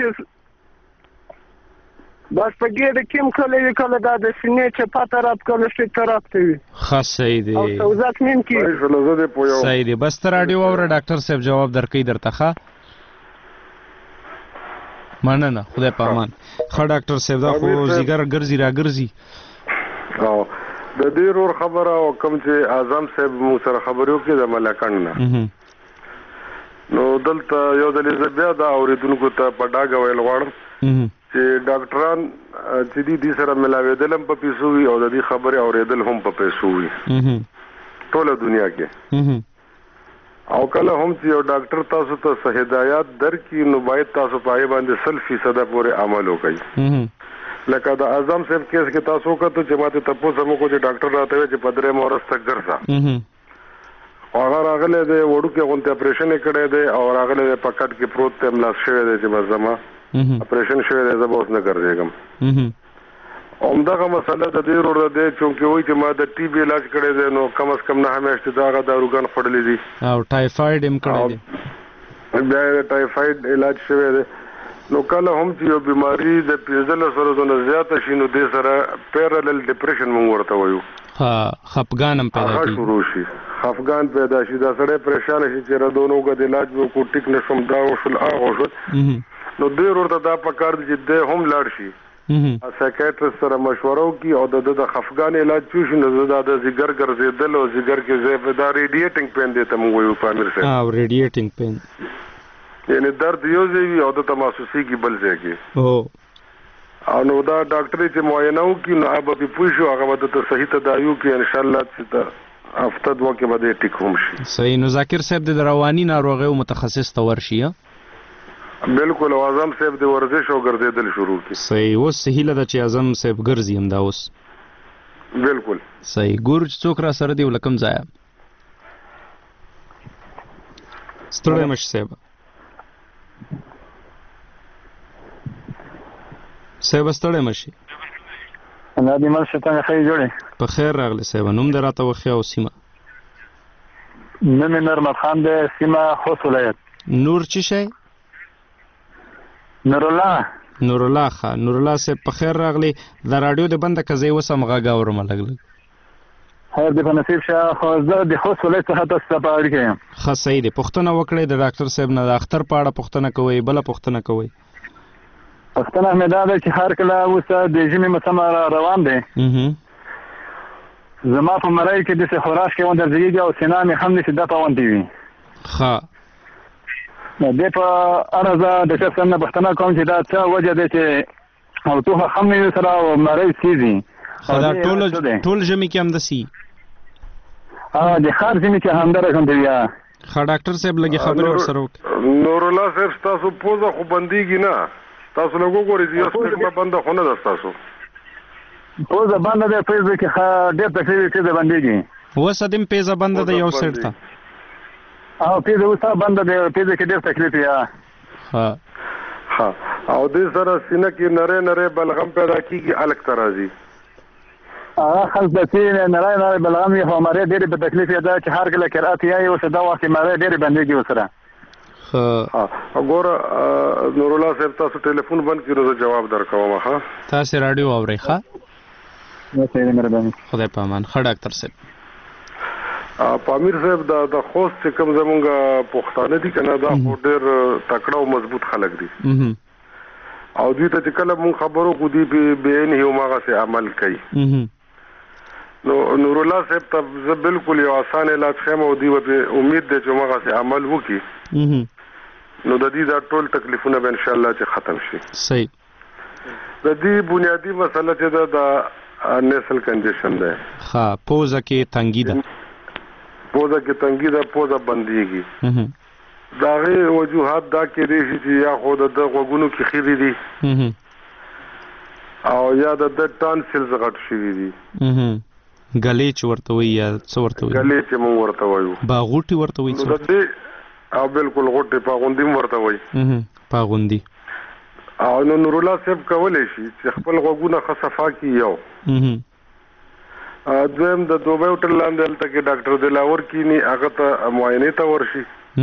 بس په ګېډه کې کله د سینې چپا طرف کله شي طرف ته وي خاصه دی او توزاک نیم کې صحیح دی بس تر اډیو اوره ډاکټر صاحب جواب درکې درته ښه مننه خدای پامان ښه ډاکټر صاحب دا خو زیګر ګرځي را ګرځي او د دې رور خبره او کوم چې اعظم صاحب مو سره خبرو کې د ملکان نه نو دلته یو د بیا دا اوریدونکو ته پډاګ ویل غواړم چې ډاکټران چې دې سره ملاوېدل هم په پیسو وي او د دې خبره اوریدل هم په پیسو وي ټول دنیا کې او کله هم چې یو ډاکټر تاسو ته هدایت درکې نو باید تاسو پای باندې 100% پورې عمل وکړئ لکه د اعظم صاحب کیس کې تاسو کته چې ماته تاسو مو کو چې ډاکټر راته چې پدره مورس تک ګرځا او هغه راغله د وړو کې غونته اپریشن کړي دی او راغله د پکټ کې پروت ته ملاس شوی دی چې مزما اپریشن شوی دی زه به اوس نه ګرځېږم همدغه مسله د دې ورور دی چې وایي چې ما د ټي بي علاج کړی دی نو کم از کم نه همیشته داغه داروګان خورلې دي او ټایفاید هم کړی دی بیا ټایفاید علاج شوی دی نو کله هم چې یو بیماری د 15 سره نه زیاته شي نو د سره پیرالل ډیپریشن مونږ ورته وایو. خفګانم پیدا کیږي. شروع شي خفګان پیدا شي دا سړی پریشان شي چې راډونو غو د علاج وکړو ټیک نشم دا وشل هغه وشل نو ډیر ورته دا پکار دي چې د هم لاړ شي سایکیاټریست سره مشوره وکړي او د خفګان علاج شي نو دا د زیګر ګرځیدل او زیګر کې زیف دا ریډیټینګ پین دی ته موږ وایو په امیر سره. ریډیټینګ پین یعنی درد یو ځای او د تماسوسی کې بل ځای کې او نو دا ډاکټر چې معاینه وکړي نو هغه به پوه شو هغه به ته صحیح تداوی وکړي ان شاء الله چې هفته دوه کې به ټیک هم شي. صحیح. نو ذاکر صاحب د رواني ناروغیو متخصص ته ورشي. بالکل اعظم صاحب د ورزش او ګرځیدل شروع کړي. صحیح. اوس صحیح لده چې اعظم صاحب ګرځي هم دا اوس. بالکل صحیح. ګور څوک را سره دی ولکم ځای ستړی مش صاحب صاحب ستړی مشي. دا دې مل شته خیر جوړه په خیر راغلی صاحب. نوم دراته وخیا او سیمه. نوم نرمت خان د سیمه خوست ولایت. نور چی شي؟ نور الله خان. نور الله صاحب په خیر راغلی. دا رادیو د بنده کزې وسم غاګا ورم لګل. خیر دې په نصیب شه. خو زه د خوست ولایت څخه تاسو ته پاره کېم. ښه صحیح دی. پوښتنه وکړئ د ډاکټر صاحب نه د اختر په اړه پوښتنه کوئ بل پوښتنه کوئ. پښتنه مې دا ده چې هر کله اوس د ژمي موسم روان دی زما په مرای کې د خوراک کې وند درځيږي او سینا مې هم نشي د پاوندې وي. نو د په ارزه د څه نه پښتنه کوم چې دا څه وجه ده چې او ته هم نه سره او مرای سيزي. دا ټول ژمي کې هم دسي. د خار ژمي کې هم درکم دی. ډاکټر صاحب لګي خبره ورسره وکړه. نور الله صاحب تاسو پوزه خو بنديږي نه تاسو لګو ګورئ چې سپېګما بنده خونه ده تاسو پوزه بنده ده پیزه کې ډېر تکلیف کې ده بنديږي. وسدم پیزه بنده ده یو سر ته او پیزه وسه بنده ده پیزه کې ډېر تکلیف یا او دې سره سینه کې نره بلغم پیدا کیږي الګ ترازی خلک د سینې نره بلغم یې هماره ډېر په تکلیف ده چې هر کله قرات یې وسه دا وخت ماره ډېر بنديږي وسره. وګوره نور الله صاحب تاسو ټلیفون بند کړئ زه جواب درکوم. ها تاسو رادیو اورئ. ښه مهرباني. خدای په امان. ښه ډاکټر صاحب پامیر صاحب د خوست چې کوم زمونږ پښتانه دي کنه دا ډېر تکړه او مضبوط خلک دي او دوی ته چې کله مون خبرو کو دي به نه یو ماغه سي عمل کوي. نو نور الله صاحب ته بالکل یو آسان علاج خیم او دی په امید ده چې ماغه سي عمل وکي نو د دې دا ټول تکلیفونه به ان شاء الله چې ختم شي. صحیح. د دې بنیادی مسله چې دا نسل کنډیشن ده. پوزه کې تنګي ده. پوزه بنديږي. دا غي وجوهات دا کې دي چې یا خود د غوګونو کې خېری دي او یا د ټانسلز غټ شوی دي. غلې چورته وي یا څورته وي. غلې چې مونږ ورته وایو. باغوټي ورته وي څه. او بالکل غټه پاغوندی ورته وای. پاغوندی او نور الله صاحب کولای شي چې خپل غوګونه خصفا کی یو. دویم د دوبه هوټل لاندې تل کې ډاکټر دلاور کینی هغه ته معاینه ته ورشي.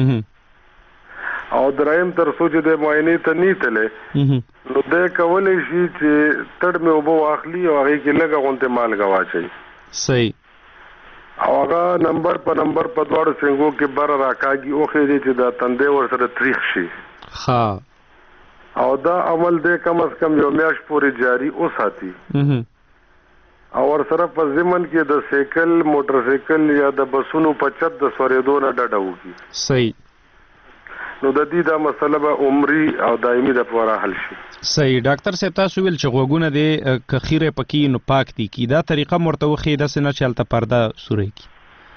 او درایم تر سوچ د معاینه ته نیتله نو د کولای شي چې تړ مې وبو اخلي او هغه کې لګا غونته مال غواچي. صحیح. او هغه نمبر په دواړو څنګهو کې بر راکاږي او خې دې چې دا تندې ور سره تاریخ شي. او دا عمل دې کم از کم یو میاش پورې جاری اوساتي. او ور سره په ضمن کې د سایکل موټر سایکل یا د بسونو په چت د سورېدو نه ډډوږي. صحیح. نو د دې دا مسله به عمري او دایمي د پوره حل شي. صحیح. ډاکټر صاحب تاسو ویل چې غوګونه دې کخیره پکې نو پاک دي کی دا طریقه مرتوه خې د سینه چلته پرده سورې کی.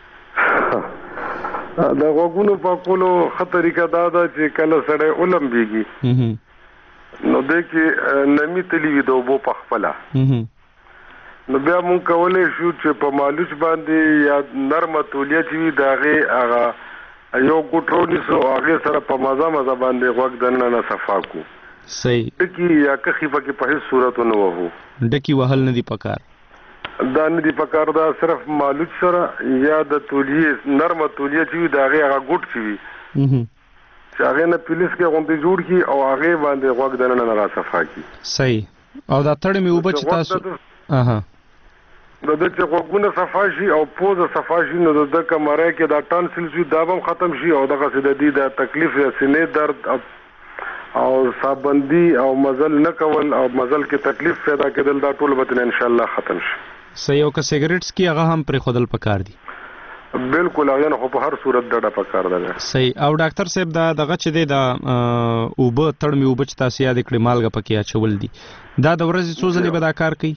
دا غوګونو پاکولو خطرېکه دا ده چې کله سره علم بیږي نو د کې نمی تلی وي د وبو پخپلا نو بیا مونږ کولای شو چې په مالوچ باندې یا نرمه تولیه چې داغه هغه یو ګټرونی سو هغه سره په مزه باندې وګ دنه نه صفا کو. صحیح. ډکی یا کخیفه کې په هیڅ صورت نه وو. ډکی وهل نه دی پکار. دا نه دی پکار دا صرف مالوچ سره یا د تولیه نرمه تولیه چې داغه هغه ګټ چوي چې هغه نه پولیس کې غونډې جوړ کی او هغه باندې غوږ دننه نه را صفا کی. صحیح. او دا تړ می وبچ تاسو اها د دې چې غوږونه صفا شي او پوزه صفا شي نو د کمره کې دا ټانسل شي دا هم ختم شي او دغه څه د دې د تکلیف یا سینې درد او سابندی او مزل نه کول او مزل کې تکلیف پیدا کېدل دا ټول به ان شاء الله ختم شي. صحیح. او که سیګریټس کې هغه هم پر خودل پکار دي. بالکل هغه نه په هر صورت ډډه پکار ده. صحیح. او ډاکټر صاحب دا دغه چې دی دا اوبه تړ می وبچ تاسو یاد کړی مالګه پکې اچول دي دا د ورځې څو ځلې به دا کار کوي؟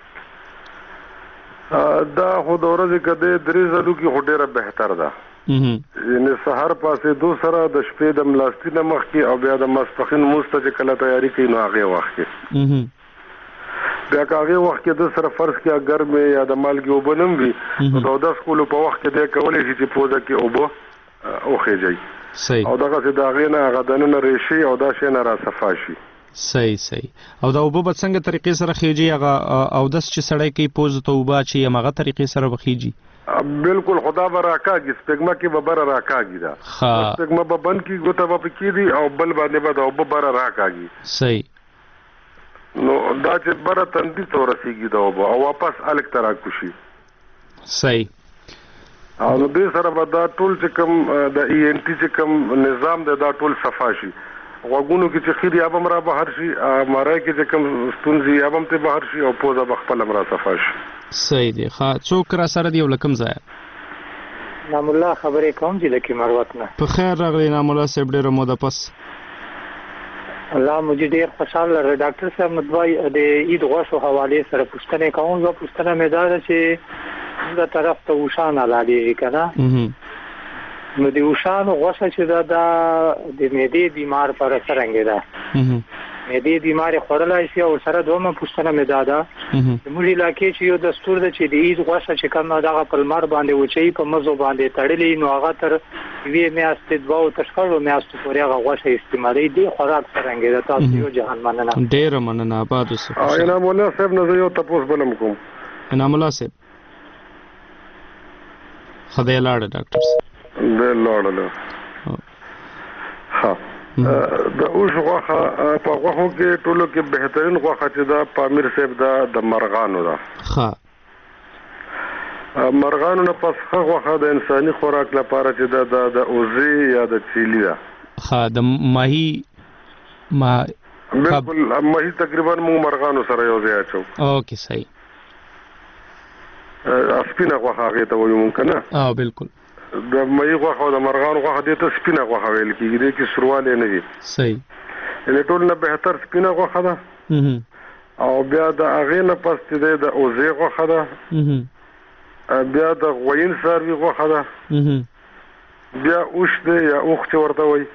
دا خو د ورځې کده 3 ځلو کې ډیره بهتر ده. یعنی سحر پاسې 2 سره د شپې د ملاستی نمخ کې او بیا د ماسپخین موسته چې کله تیاری کوي نو هغه وخت کې بیا هغه وخت کې د سره فرض کې اگر مې یا د مالګي وبنم وي نو د سکول په وخت کې د کولې چې پوزه کې اوبه اوخېږي. صحیح. او دغه چې دا غینه غدنونه ریشي او دا شي نه را صفا شي. صحیح. صحیح. او دا اوبه په څنګه طریقې سره خېږي هغه او داس چې سړی کوي پوزه ته اوبه چې هغه طریقې سره بخېږي؟ بالکل خدا به راکاږي سپګما کې به بره راکاږي دا سپګما به بند کې ګوته به پکې دي او بل باندې به دا به بره راکاږي. صحیح. نو دا چې بره تندې ته ورسیږي دا او واپس الګ ترا کوشي. صحیح. او دې سره به دا ټول چې کوم د ای ان ټي چې کوم نظام دا ټول صفا شي. غوګونو کې چې خیر یا بم را بهر شي مارای کې چې کوم ستونزې یا بم ته بهر شي او پوزه بخپل امر صفا شي. صحیح دی. څوک را سره دی ولکم ځای؟ نام الله خبرې کوم چې لکه مروت نه. په خیر راغلی نام الله صاحب ډیره موده پس. الله مجھے ډیر خوشاله لري. ډاکټر صاحب مدوای د عید غوښو حواله سره پوښتنه کوم. زه پوښتنه مې دا چې دا طرف ته وشان علاوه کنه نو د وشان غوښه چې دا د معدې بیمار پر اثر انګي ده. معدې بیمار خورلای شي او سره دومره پوښتنه مې دا ده موږ علاقې چې یو دستور ده چې د عید غوښه چې کوم دغه په لمر باندې وچی په مزو باندې تړلې نو هغه تر وی میاشتې 2 تشکړو میاشتې پورې هغه غوښه استعمالي دي خوراک سره انګي ده. تاسو یو جهان مننه. ډیر مننه. آباد اوسه. انعام الله صاحب نه یو تاسو بلم کوم. انعام الله صاحب خدای لاړ ډاکټر صاحب لاړه. ها د اوس غوښه په غوښو کې ټولو کې بهترین غوښه چې دا پامیر صاحب دا د مرغانو ده. ها مرغانو نه پس غوښه د انساني خوراک لپاره چې دا د اوزي یا د چيلي ده. ها د ماهي بالکل ماهي تقریبا موږ مرغانو سره یو ځای اچو. اوکې صحیح. سپینه غوښه هغه ته وایو مونږ کنه. بالکل. د مې غوښه او د مرغانو غوښه دې ته سپینه غوښه ویل کیږي. دې کې سرواله نه وي. صحیح. یعنی ټول نه بهتر سپینه غوښه ده. او بیا د هغه نه پس دې د اوزي غوښه ده. بیا د غوین سروي غوښه ده. بیا اوښ دې یا اوښ چې ورته وایي.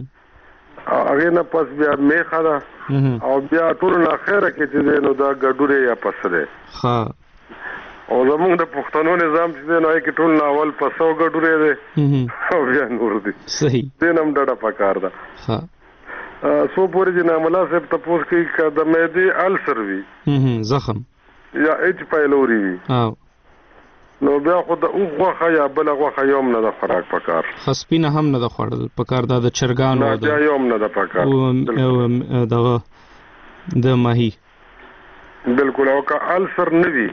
هغه نه پس بیا میخه ده. او بیا ټول نه اخره کې چې نو دا ګډوره یا پسره. ها او زمونږ د پښتنو نظام چې دی نو کې ټول ناول پسو ګډورې دی او بیا نور دی. صحیح. دې نم ډډه پکار ده. ها سو پورې چې ناملا صاحب تاسو کې د معدې السر وي زخم یا اچ پایلوري وي نو بیا خو د اوغه یا بل غوخه یوم نه د خوراک پکار. خصبینه هم نه د خوړل پکار د چرګانو د یوم نه د پکار دغه د ماهی. بالکل. او که السر نه وي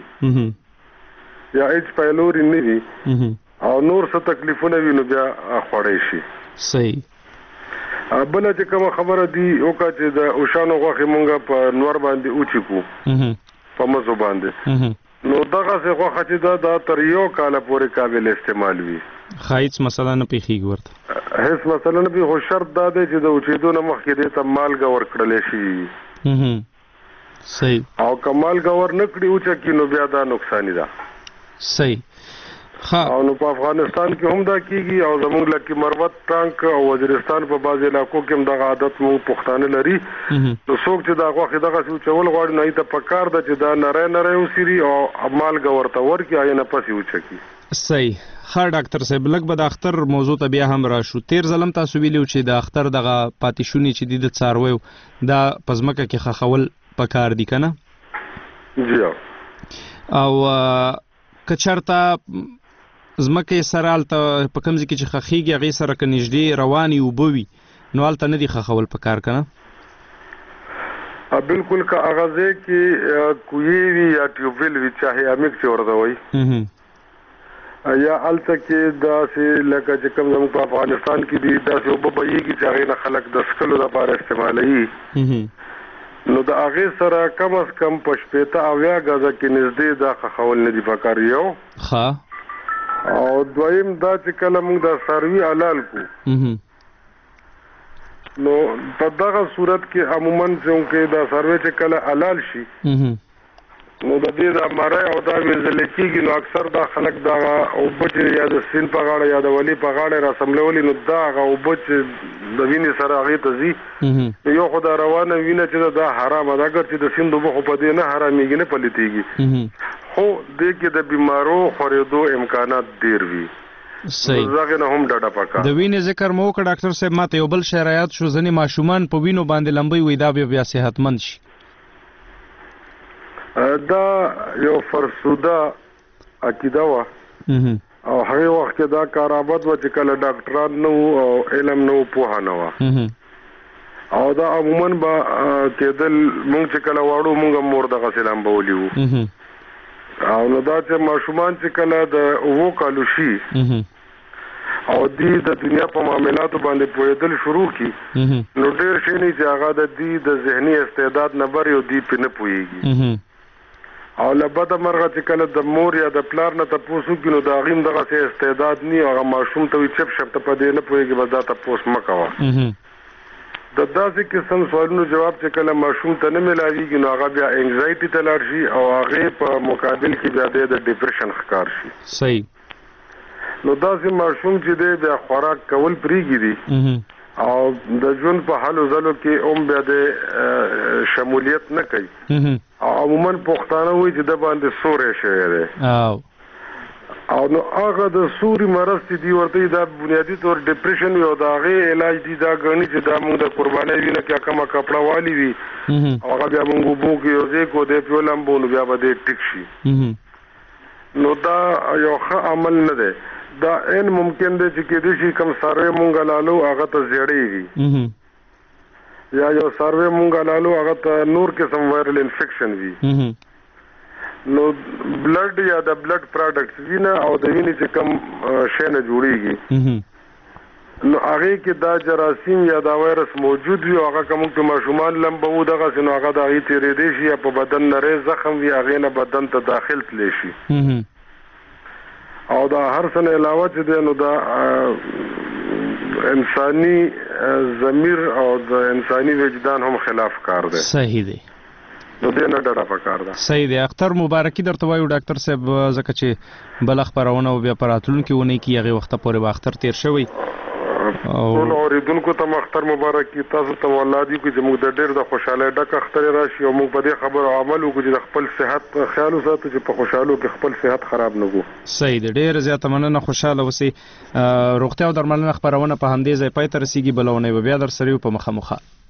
یا اچ پایلوري نه وي او نور څه تکلیفونه وي نو بیا خوړې شي. صحیح. بل چې کوم خبره دی او که چې د اوشانو غوخه مونږه په نور باندې اوچې کو په مزو باندې نو دغه څه غوخه چې دا تر یو کال پورې قابل استعمال وي. خایڅ مسله نه پیخیږي ورته. هیڅ مسله نه به خو شرط دا دی چې د اوچېدو نه مخکې د مالګه ورکړل شي. صحیح. او کمال غور نکړي او چې کینو بیا دا نقصان ده. صحیح. او نو په افغانستان کې هم دا کیږي او زموږ لکه مروت ټانک او وزیرستان په بعض علاقو کې هم دا عادت مو پښتانه لري. نو څوک چې دا غوښه دغه څه چول غواړي نه ته پکار ده چې دا نری وسيري او مال غور ته ورکی آینه پسې وچکی. صحیح. ها ډاکټر صاحب لګ به د اختر موضوع ته بیا هم راشو. تیر ظلم تاسو ویلو چې د اختر دغه پاتیشونی چې د څاروي دا پزمکه کې خخول پکار دي کنه. جی. او کچرتا زمکه سرال ته په کمزې کې چې خخېږي هغه سره کنيجدي رواني وبوي نو هلته نه دي خښول پکار که نه؟ بالکل که هغه ځای کې کویې وي یا ټیوبویل وي چاهې عمیق چې ورته وایي یا هلته کې داسې لکه چې کوم زموږ په افغانستان کې دي داسې اوبه بهیږي چې هغې نه خلک د څښلو دپاره استعمالوي نو د هغې سره کم از کم په 80-90 ګزه کې نږدې دا خښول نه دي پکار یو او دویم دا چې کله موږ دا څاروي حلال کړو نو په دغه صورت کې عموما چې دا څاروي چې کله حلال شي نو د دې د مړی او دا وینځل کېږي نو اکثر دا خلک دغه اوبه چې یا د سیند په غاړه یا د ولي په غاړه راسملولي نو دا هغه اوبه چې د وینې سره هغې ته ځي یو خو دا روانه وینه چې دا حرامه ده اګر چې د سیند اوبه خو په دې نه حرامېږي نه پلیتېږي خو دې کې د بیمارو خورېدو امکانات ډېر وي صحیح زغه نه هم ډاډه پکا د وینې ذکر مو وکړ ډاکټر صاحب ماته یو بل شرایط شو ځنې ماشومان په وینو باندې لمبي وي دا بیا صحتمند شي دا یو فرسوده عقیده وه او هغې وخت کې دا کارآمد وه چې کله ډاکټران نه وو او علم نه وو پوهه نه وه او دا عموما به کېدل مونږ چې کله واړو مونږ هم مور دغسې لامبولي وو او نو دا چې ماشومان چې کله د 7 کالو شي او دوی د دنیا په معاملاتو باندې پوهېدل شروع کړي نو ډېر شی نه چې هغه د دوی د ذهني استعداد نه بر یو دوی پرې نه پوهېږي او له بده مرغه چې کله د مور یا د پلار نه تپوس وکړي نو د هغې هم دغسې استعداد نه هغه ماشوم ته وي چپ شپ ته په دې نه پوهېږي بس دا تپوس مه کوه د داسې قسم سوالونو جواب چې کله ماشوم ته نه ملاویږي نو هغه بیا انزایټي ته لاړ شي او هغې په مقابل کې بیا د ډپریشن ښکار شي صحیح نو داسې ماشوم چې دی بیا خوراک کول پرېږدي او د ژوند په حالو ځلو کې هم بیا د شمولیت نه کوي او عموما پښتانه وایي چې د باندې سوری شوی دی او نو هغه د سوري مرض چې دی ورته دا بنیادي طور ډپریشن وي او د هغې علاج دی دا ګڼي چې دا موږ د قربانۍ وینه کې کومه کپړه والي وي او هغه بیا موږ اوبو کې یو ځای کو دی پې ولمبو نو بیا به دی ټیک شي نو دا یو ښه عمل نه دی دا این ممکن دی چې کېدای شي کوم څاروی مونږ لالو هغه ته زیړېږي یا یو څاروی مونږ لالو هغه ته نور قسم وایرل انفیکشن وي نو بلډ یا د بلډ پروډکټس وینه او د وینې چې کوم شی نه جوړېږي نو هغې کې دا جراثیم یا دا وایرس موجود وي او هغه که موږ په ماشومان لمبوو دغسې نو هغه د هغې تېرېدی شي یا په بدن نری زخم وي هغې نه بدن ته داخل تلی شي او دا هر څه نه علاوه چې دی نو دا انساني ضمیر او د انساني وجدان هم خلاف کار دی صحیح دی نو دې نه ډډه پکار ده صحیح دی اختر مبارکي درته وایو ډاکټر صاحب ځکه چې بله خپرونه او بیا په راتلونکي اونۍ کې هغې وخته پورې به اختر تېر شوی ټولو اورېدونکو ته اختر مبارکي تاسو ته الله دې وکړي چې موږ د ډېر د خوشحالۍ ډک اختر راشي او موږ په دې خبرو عمل وکړو چې د خپل صحت خیال وساتو چې په خوشحالو کې خپل صحت خراب نه کړو صحیح دی ډېره زیاته مننه خوشحاله اوسئ روغتیا او درملنه خپرونه په همدې ځای پای ته رسیږي بله اونۍ به بیا در سره یو په مخامخ